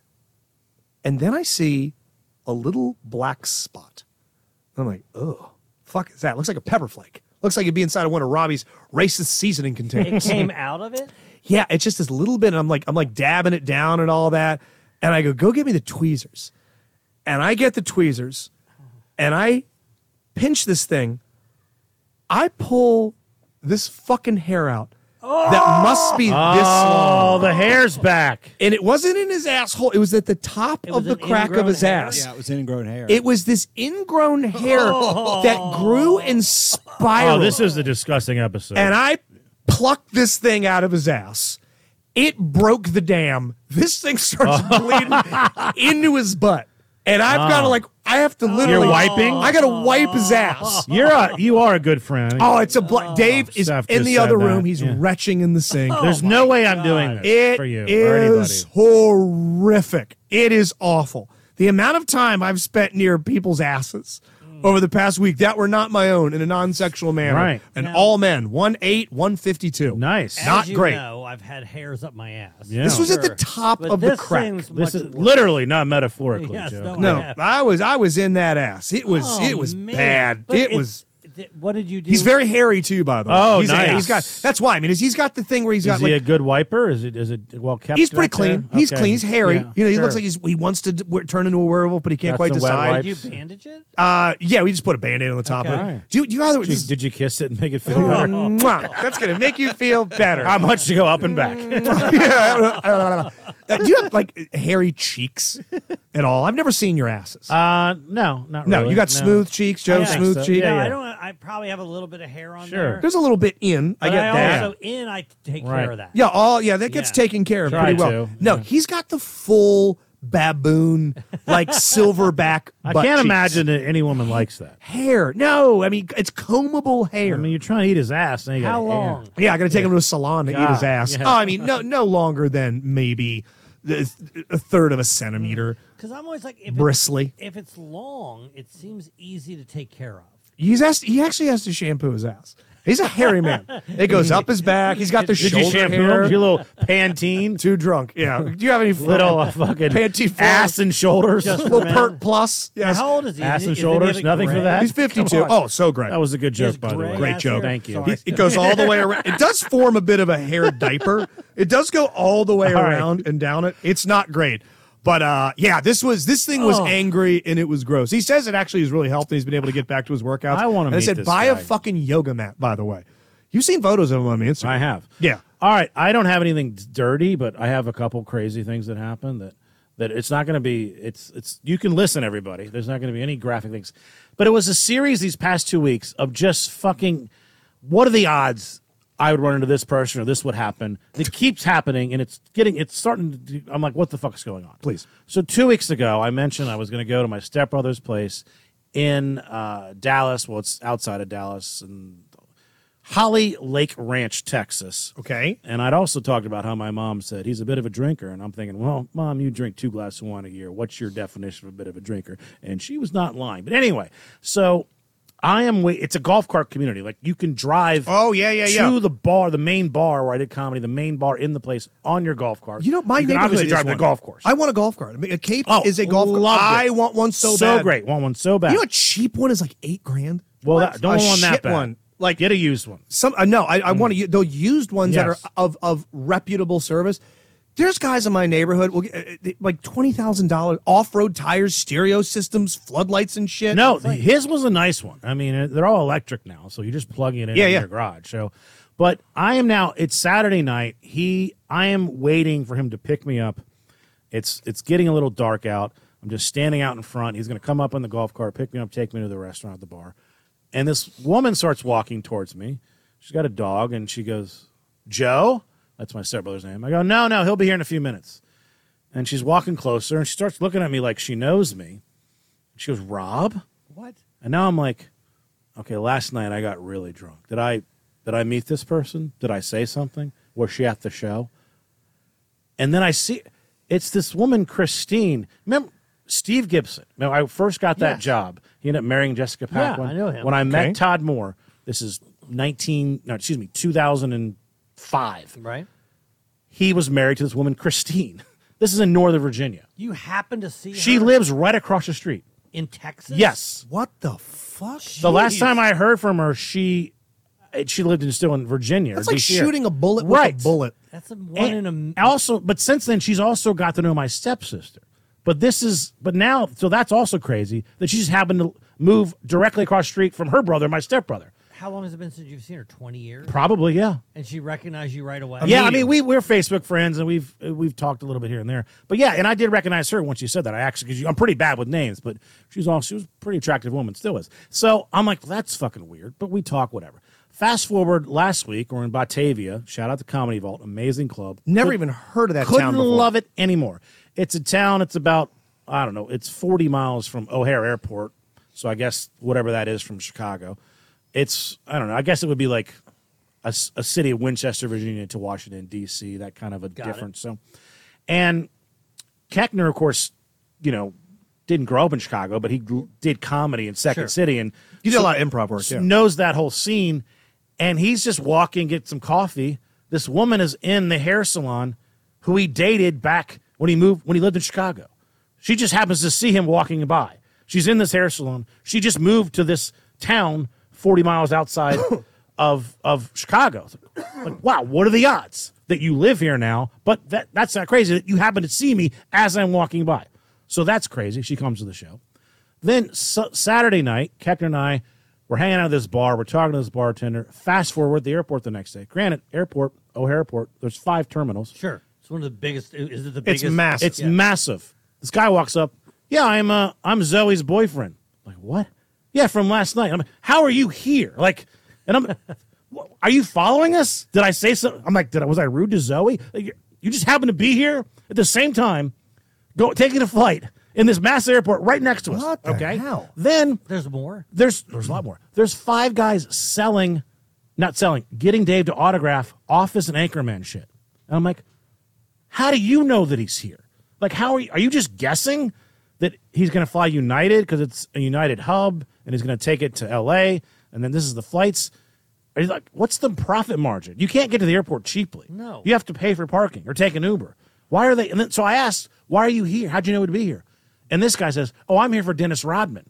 and then I see a little black spot. I'm like, oh, fuck is that? Looks like a pepper flake. Looks like it'd be inside of one of Robbie's racist seasoning It containers. came out of it? Yeah, it's just this little bit. And I'm like, I'm like dabbing it down and all that. And I go, go get me the tweezers. And I get the tweezers and I pinch this thing. I pull this fucking hair out that must be this long. Oh, the hair's back. And it wasn't in his asshole. It was at the top It of was the an crack of ingrown his hair? ass. Yeah, it was ingrown hair. It was this ingrown hair that grew and spiraled. Oh, this is a disgusting episode. And I plucked this thing out of his ass. It broke the dam. This thing starts bleeding into his butt. And I've got to like, I have to literally. You're wiping? I got to wipe his ass. You're a, you are a good friend. Oh, it's a black. Dave is Steph in just the said other that. room. He's Yeah. retching in the sink. There's no way I'm doing this It for you or is anybody. horrific. It is awful. The amount of time I've spent near people's asses over the past week that were not my own in a non-sexual manner. Right. And Now- all men, one eight, one fifty-two. Nice. As Not you great. know, I've had hairs up my ass. Yeah. This was at the Sure. top But of the this crack. thing's This much is worse. literally, not metaphorically, Yes, Joe. no, No, Yeah. I was I was in that ass. It was Oh, it was man. bad. But It it's- was. th- What did you do? He's very hairy too, by the way. Oh, he's nice. he's got. That's why. I mean, is he's got the thing where he's Is got he like. a good wiper? Is it is it well kept? He's pretty back there? clean. He's Okay. clean. He's hairy. Yeah, you know, he sure. looks like he's he wants to d- w- turn into a werewolf, but he can't Got quite some wet decide. Did wipes. you bandage it? Uh, yeah, we just put a band-aid on the top Okay. of it. Alright. Do you, do you either? Did you, did you kiss it and make it feel Oh, better? mwah. That's gonna make you feel better. How much to go up and back? Uh, do you have like hairy cheeks at all? I've never seen your asses. uh, no, not no, really. you got No. smooth cheeks, Joe. I think Smooth so. cheeks. Yeah, No, yeah. I don't. I probably have a little bit of hair on Sure. there. There's a little bit in. I But get I that. also in. I take Right. care of that. Yeah, all yeah, that gets Yeah. taken care of Try pretty well. to, No, yeah. he's got the full baboon, like silverback. I butt can't cheeks. imagine that any woman likes that. hair. No, I mean it's combable hair. I mean, you're trying to eat his ass. And you How got hair. long? yeah, I got to take him to a salon to eat his God, ass. yeah. Oh, I mean, no, no longer than maybe the, a third of a centimeter. Because I'm always like, if Bristly. It's, if it's long, it seems easy to take care of. He's asked. He actually has to shampoo his ass. He's a hairy man. It goes up his back. He's got the Did you shoulder shampoo hair. him? Your little Pantene, Too drunk. Yeah. Do you have any little uh, fucking Pantene for ass and shoulders. Just- little man. pert plus? Yes. How old is he? Ass Is and he- shoulders, is he nothing for gray? that? He's fifty-two. Come on. Oh, so great. That was a good joke, His by the way. gray Great ass joke. hair? Thank you. Sorry. It goes all the way around. It does form a bit of a hair diaper. It does go all the way All right. around and down it. It's not great. But uh, yeah, this was this thing was Oh. angry and it was gross. He says it actually has really helped and he's been able to get back to his workouts. I wanna And I meet said, this buy guy. a fucking yoga mat, by the way. You've seen photos of him on my Instagram. I have. Yeah. All right. I don't have anything dirty, but I have a couple crazy things that happen that that it's not going to be. It's it's. You can listen, everybody. There's not going to be any graphic things, but it was a series these past two weeks of just fucking. What are the odds I would run into this person or this would happen? It keeps happening, and it's getting. It's starting. To, I'm like, what the fuck is going on? Please. So two weeks ago, I mentioned I was going to go to my stepbrother's place in uh, Dallas. Well, it's outside of Dallas and Holly Lake Ranch, Texas. Okay. And I'd also talked about how my mom said he's a bit of a drinker. And I'm thinking, well, Mom, you drink two glasses of wine a year. What's your definition of a bit of a drinker? And she was not lying. But anyway, so I am. Wait, it's a golf cart community. Like you can drive. Oh, yeah, yeah, to yeah. the bar, the main bar where I did comedy, the main bar in the place on your golf cart. You know, my you can neighborhood obviously is drive to one. the golf course. I want a golf cart. I mean, a Cape Oh, is a golf cart. loved it. I want one so, so bad. great. Want one so bad. You know, a cheap one is like eight grand. well, What? that, don't a want that shit bad. one. Like Get a used one. some. Uh, no, I, I want to. The used ones that Yes. are of of reputable service. There's guys in my neighborhood will get uh, they- like twenty thousand dollars off road tires, stereo systems, floodlights, and shit. No, his was a nice one. I mean, uh, they're all electric now, so you just plug it in Yeah, in yeah. your garage. So, but I am now. It's Saturday night. He, I am waiting for him to pick me up. It's it's getting a little dark out. I'm just standing out in front. He's going to come up in the golf cart, pick me up, take me to the restaurant, the bar, and this woman starts walking towards me. She's got a dog, and she goes, "Joe." That's my stepbrother's name. I go, no, no, he'll be here in a few minutes. And she's walking closer, and she starts looking at me like she knows me. She goes, Rob? What? And now I'm like, okay, last night I got really drunk. Did I did I meet this person? Did I say something? Was she at the show? And then I see, it's this woman, Christine. Remember Steve Gibson? When I first got that Yes. job, he ended up marrying Jessica Yeah, Paquin. I know him. When I Okay. met Todd Moore, this is nineteen, no, excuse me, two thousand five. Right? He was married to this woman, Christine. This is in Northern Virginia. You happen to see She her lives right across the street. in Texas? Yes. What the fuck? The last Jeez. time I heard from her, she she lived in still in Virginia. or That's like D C. shooting a bullet Right. with a bullet. That's a one in And a. also, but since then, she's also got to know my stepsister. But this is, but now, so that's also crazy that she just happened to move directly across the street from her brother, my stepbrother. How long has it been since you've seen her? twenty years? Probably, yeah. And she recognized you right away? Yeah, I mean, we we're Facebook friends and we've we've talked a little bit here and there. But yeah, and I did recognize her when she said that. I actually, because I'm pretty bad with names, but she's all she was a pretty attractive woman, still is. So I'm like, well, that's fucking weird. But we talk, whatever. Fast forward last week, we're in Batavia. Shout out to Comedy Vault, amazing club. Never Could- even heard of that couldn't town before. love it anymore. It's a town. It's about I don't know. It's forty miles from O'Hare Airport, so I guess whatever that is from Chicago. It's I don't know. I guess it would be like a, s- a city of Winchester, Virginia, to Washington D C. That kind of a Got difference. So, and Keckner, of course, you know, didn't grow up in Chicago, but he gr- did comedy in Second Sure. City, and You did a lot of improv work, s- yeah. knows that whole scene. And he's just walking, get some coffee. This woman is in the hair salon, who he dated back when he moved when he lived in Chicago. She just happens to see him walking by. She's in this hair salon. She just moved to this town forty miles outside of of Chicago. Like, wow, what are the odds that you live here now? But that that's not crazy that you happen to see me as I'm walking by. So that's crazy. She comes to the show. Then s Saturday night, Keckner and I were hanging out at this bar. We're talking to this bartender. Fast forward at the airport the next day. Granted, airport, O'Hare Airport, there's five terminals. Sure. It's one of the biggest. Is it the It's biggest? massive. It's massive. This guy walks up. Yeah, I'm uh, I'm Zoe's boyfriend. I'm like, what? Yeah, from last night. I'm like, how are you here? Like, and I'm, "What, are you following us? Did I say something? I'm like, did I, was I rude to Zoe? Like, you- you just happen to be here at the same time, go taking a flight in this massive airport right next to us. What the okay. hell? Then There's more. there's there's a lot more. There's five guys selling, not selling, getting Dave to autograph Office and Anchorman shit. And I'm like, how do you know that he's here? Like, how are you? Are you just guessing that he's going to fly United because it's a United hub and he's going to take it to L A and then this is the flights? Are you like, what's the profit margin? You can't get to the airport cheaply. No. You have to pay for parking or take an Uber. Why are they? And then, so I asked, why are you here? How'd you know to be here? And this guy says, oh, I'm here for Dennis Rodman.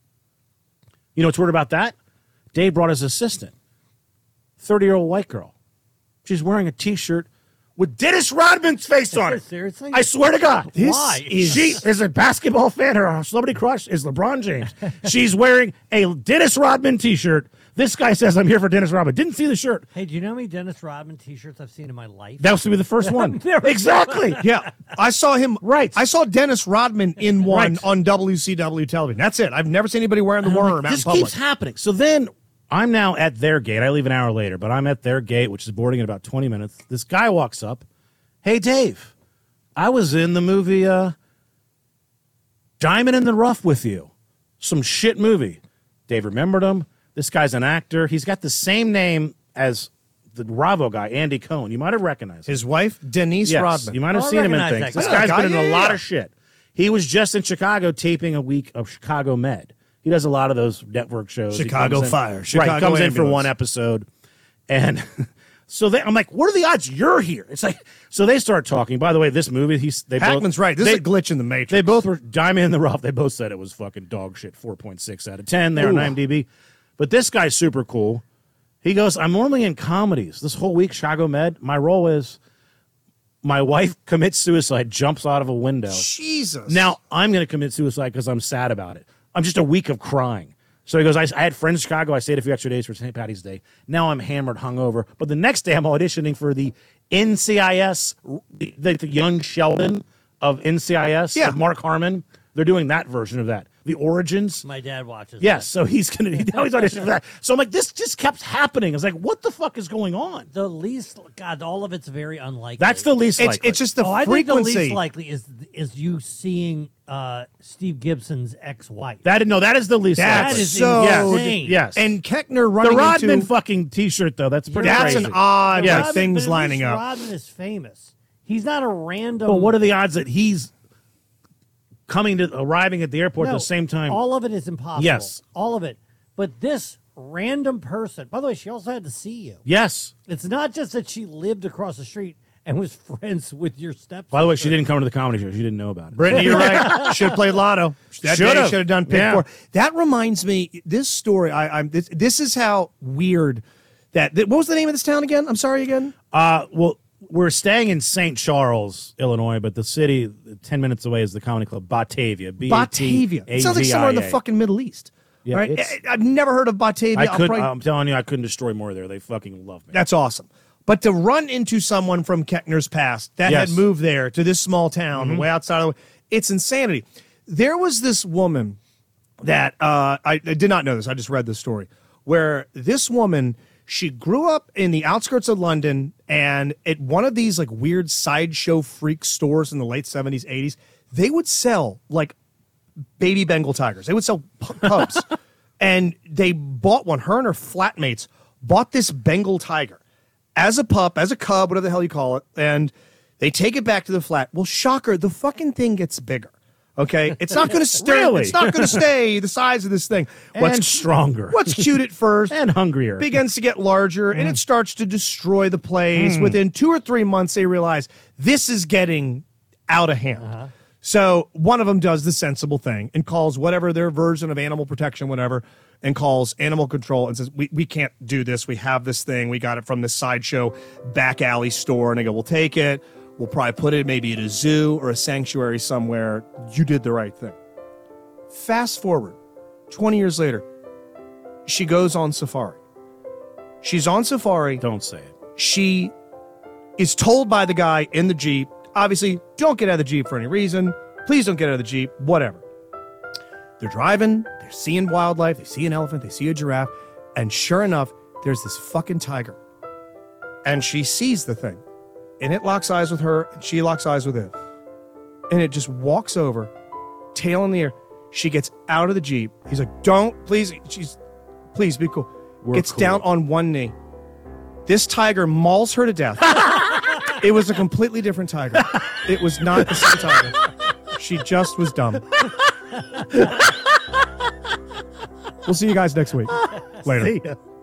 You know what's weird about that? Dave brought his assistant, thirty-year-old white girl. She's wearing a T-shirt with Dennis Rodman's face on it. Seriously? I swear to God. This Why? is She is a basketball fan. Her celebrity crush is LeBron James. She's wearing a Dennis Rodman T-shirt. This guy says, I'm here for Dennis Rodman. Didn't see the shirt. Hey, do you know how many Dennis Rodman T-shirts I've seen in my life? That was to be the first one. Never- Exactly. Yeah, I saw him. Right. I saw Dennis Rodman in one Right. on W C W television. That's it. I've never seen anybody wearing the And I'm worm like, out in this public. keeps happening. So then I'm now at their gate. I leave an hour later, but I'm at their gate, which is boarding in about twenty minutes. This guy walks up. Hey, Dave, I was in the movie uh, Diamond in the Rough with you. Some shit movie. Dave remembered him. This guy's an actor. He's got the same name as the Bravo guy, Andy Cohen. You might have recognized him. His wife, Denise Yes, Rodman. you might have Oh, I seen him in recognize things. that This guy. guy's Yeah, been in yeah, a lot yeah. of shit. He was just in Chicago taping a week of Chicago Med. He does a lot of those network shows. He Chicago comes in- Fire, right, Chicago he comes in for Ambulance. one episode, and so they, I'm like, what are the odds you're here? It's like, so they start talking. By the way, this movie, he's they Hackman's both, right. This they, is a glitch in the Matrix. They both were diamond in the rough. They both said it was fucking dog shit, four point six out of ten there on IMDb. But this guy's super cool. He goes, I'm normally in comedies. This whole week, Chicago Med, my role is my wife commits suicide, jumps out of a window. Jesus. Now I'm going to commit suicide because I'm sad about it. I'm just a week of crying. So he goes, I, I had friends in Chicago. I stayed a few extra days for Saint Patty's Day. Now I'm hammered, hungover. But the next day I'm auditioning for the N C I S, the, the young Sheldon of N C I S, Yeah. of Mark Harmon. They're doing that version of that. The Origins. My dad watches. Yes, so he's going to, now he's auditioning for that. So I'm like, this just kept happening. I was like, what the fuck is going on? The least, God, all of it's very unlikely. That's the least it's, likely. it's just the Oh, I think the frequency. least likely is is you seeing uh, Steve Gibson's ex-wife. That, no, that is the least That's likely. is so insane. Yes. And Keckner the running Rodman into fucking t-shirt, though, that's pretty that's crazy. an odd Yes. like, Rodman- things but at lining least up. Rodman is famous. He's not a random. But what are the odds that he's coming to arriving at the airport No, at the same time? All of it is impossible. Yes. all of it. But this random person. By the way, she also had to see you. Yes. It's not just that she lived across the street and was friends with your stepsister. By the way, she didn't come to the comedy show. She didn't know about it. Brittany, you're right. Should have played Lotto. That Should've. day should have done pick Yeah. four. That reminds me. This story. I, I'm. This, this is how weird. That, that. What was the name of this town again? I'm sorry again. Uh, well, we're staying in Saint Charles, Illinois, but the city ten minutes away is the comedy club Batavia. B A T Batavia. It sounds like somewhere in the A V I A. fucking Middle East. Yeah, right? it's- I, I've never heard of Batavia. I I'll could. probably- I'm telling you, I couldn't destroy more there. They fucking love me. That's awesome. But to run into someone from Keckner's past that Yes. had moved there to this small town Mm-hmm. way outside of the, it's insanity. There was this woman that uh, I, I did not know this. I just read this story where this woman, she grew up in the outskirts of London and at one of these like weird sideshow freak stores in the late seventies, eighties, they would sell like baby Bengal tigers. They would sell pu- cubs. And they bought one. Her and her flatmates bought this Bengal tiger as a pup, as a cub, whatever the hell you call it. And they take it back to the flat. Well, shocker, the fucking thing gets bigger. Okay? It's not going to stay. Really? It's not going to stay the size of this thing. And stronger. What's cute at first and hungrier. begins to get larger and it starts to destroy the Hmm. place. Within two or three months, they realize this is getting out of hand. Uh-huh. So one of them does the sensible thing and calls whatever their version of animal protection, whatever, and calls animal control and says, we, we can't do this. We have this thing. We got it from this sideshow back alley store. And they go, we'll take it. We'll probably put it maybe at a zoo or a sanctuary somewhere. You did the right thing. Fast forward, twenty years later, she goes on safari. She's on safari. Don't say it. She is told by the guy in the Jeep, obviously, don't get out of the Jeep for any reason. Please don't get out of the Jeep, whatever. They're driving, they're seeing wildlife, they see an elephant, they see a giraffe, and sure enough, there's this fucking tiger. And she sees the thing, and it locks eyes with her, and she locks eyes with it. And it just walks over, tail in the air. She gets out of the Jeep. He's like, don't, please, she's, please be cool. We're Gets cool. down on one knee. This tiger mauls her to death. It was a completely different tiger. It was not the same tiger. She just was dumb. We'll see you guys next week. Later. See ya.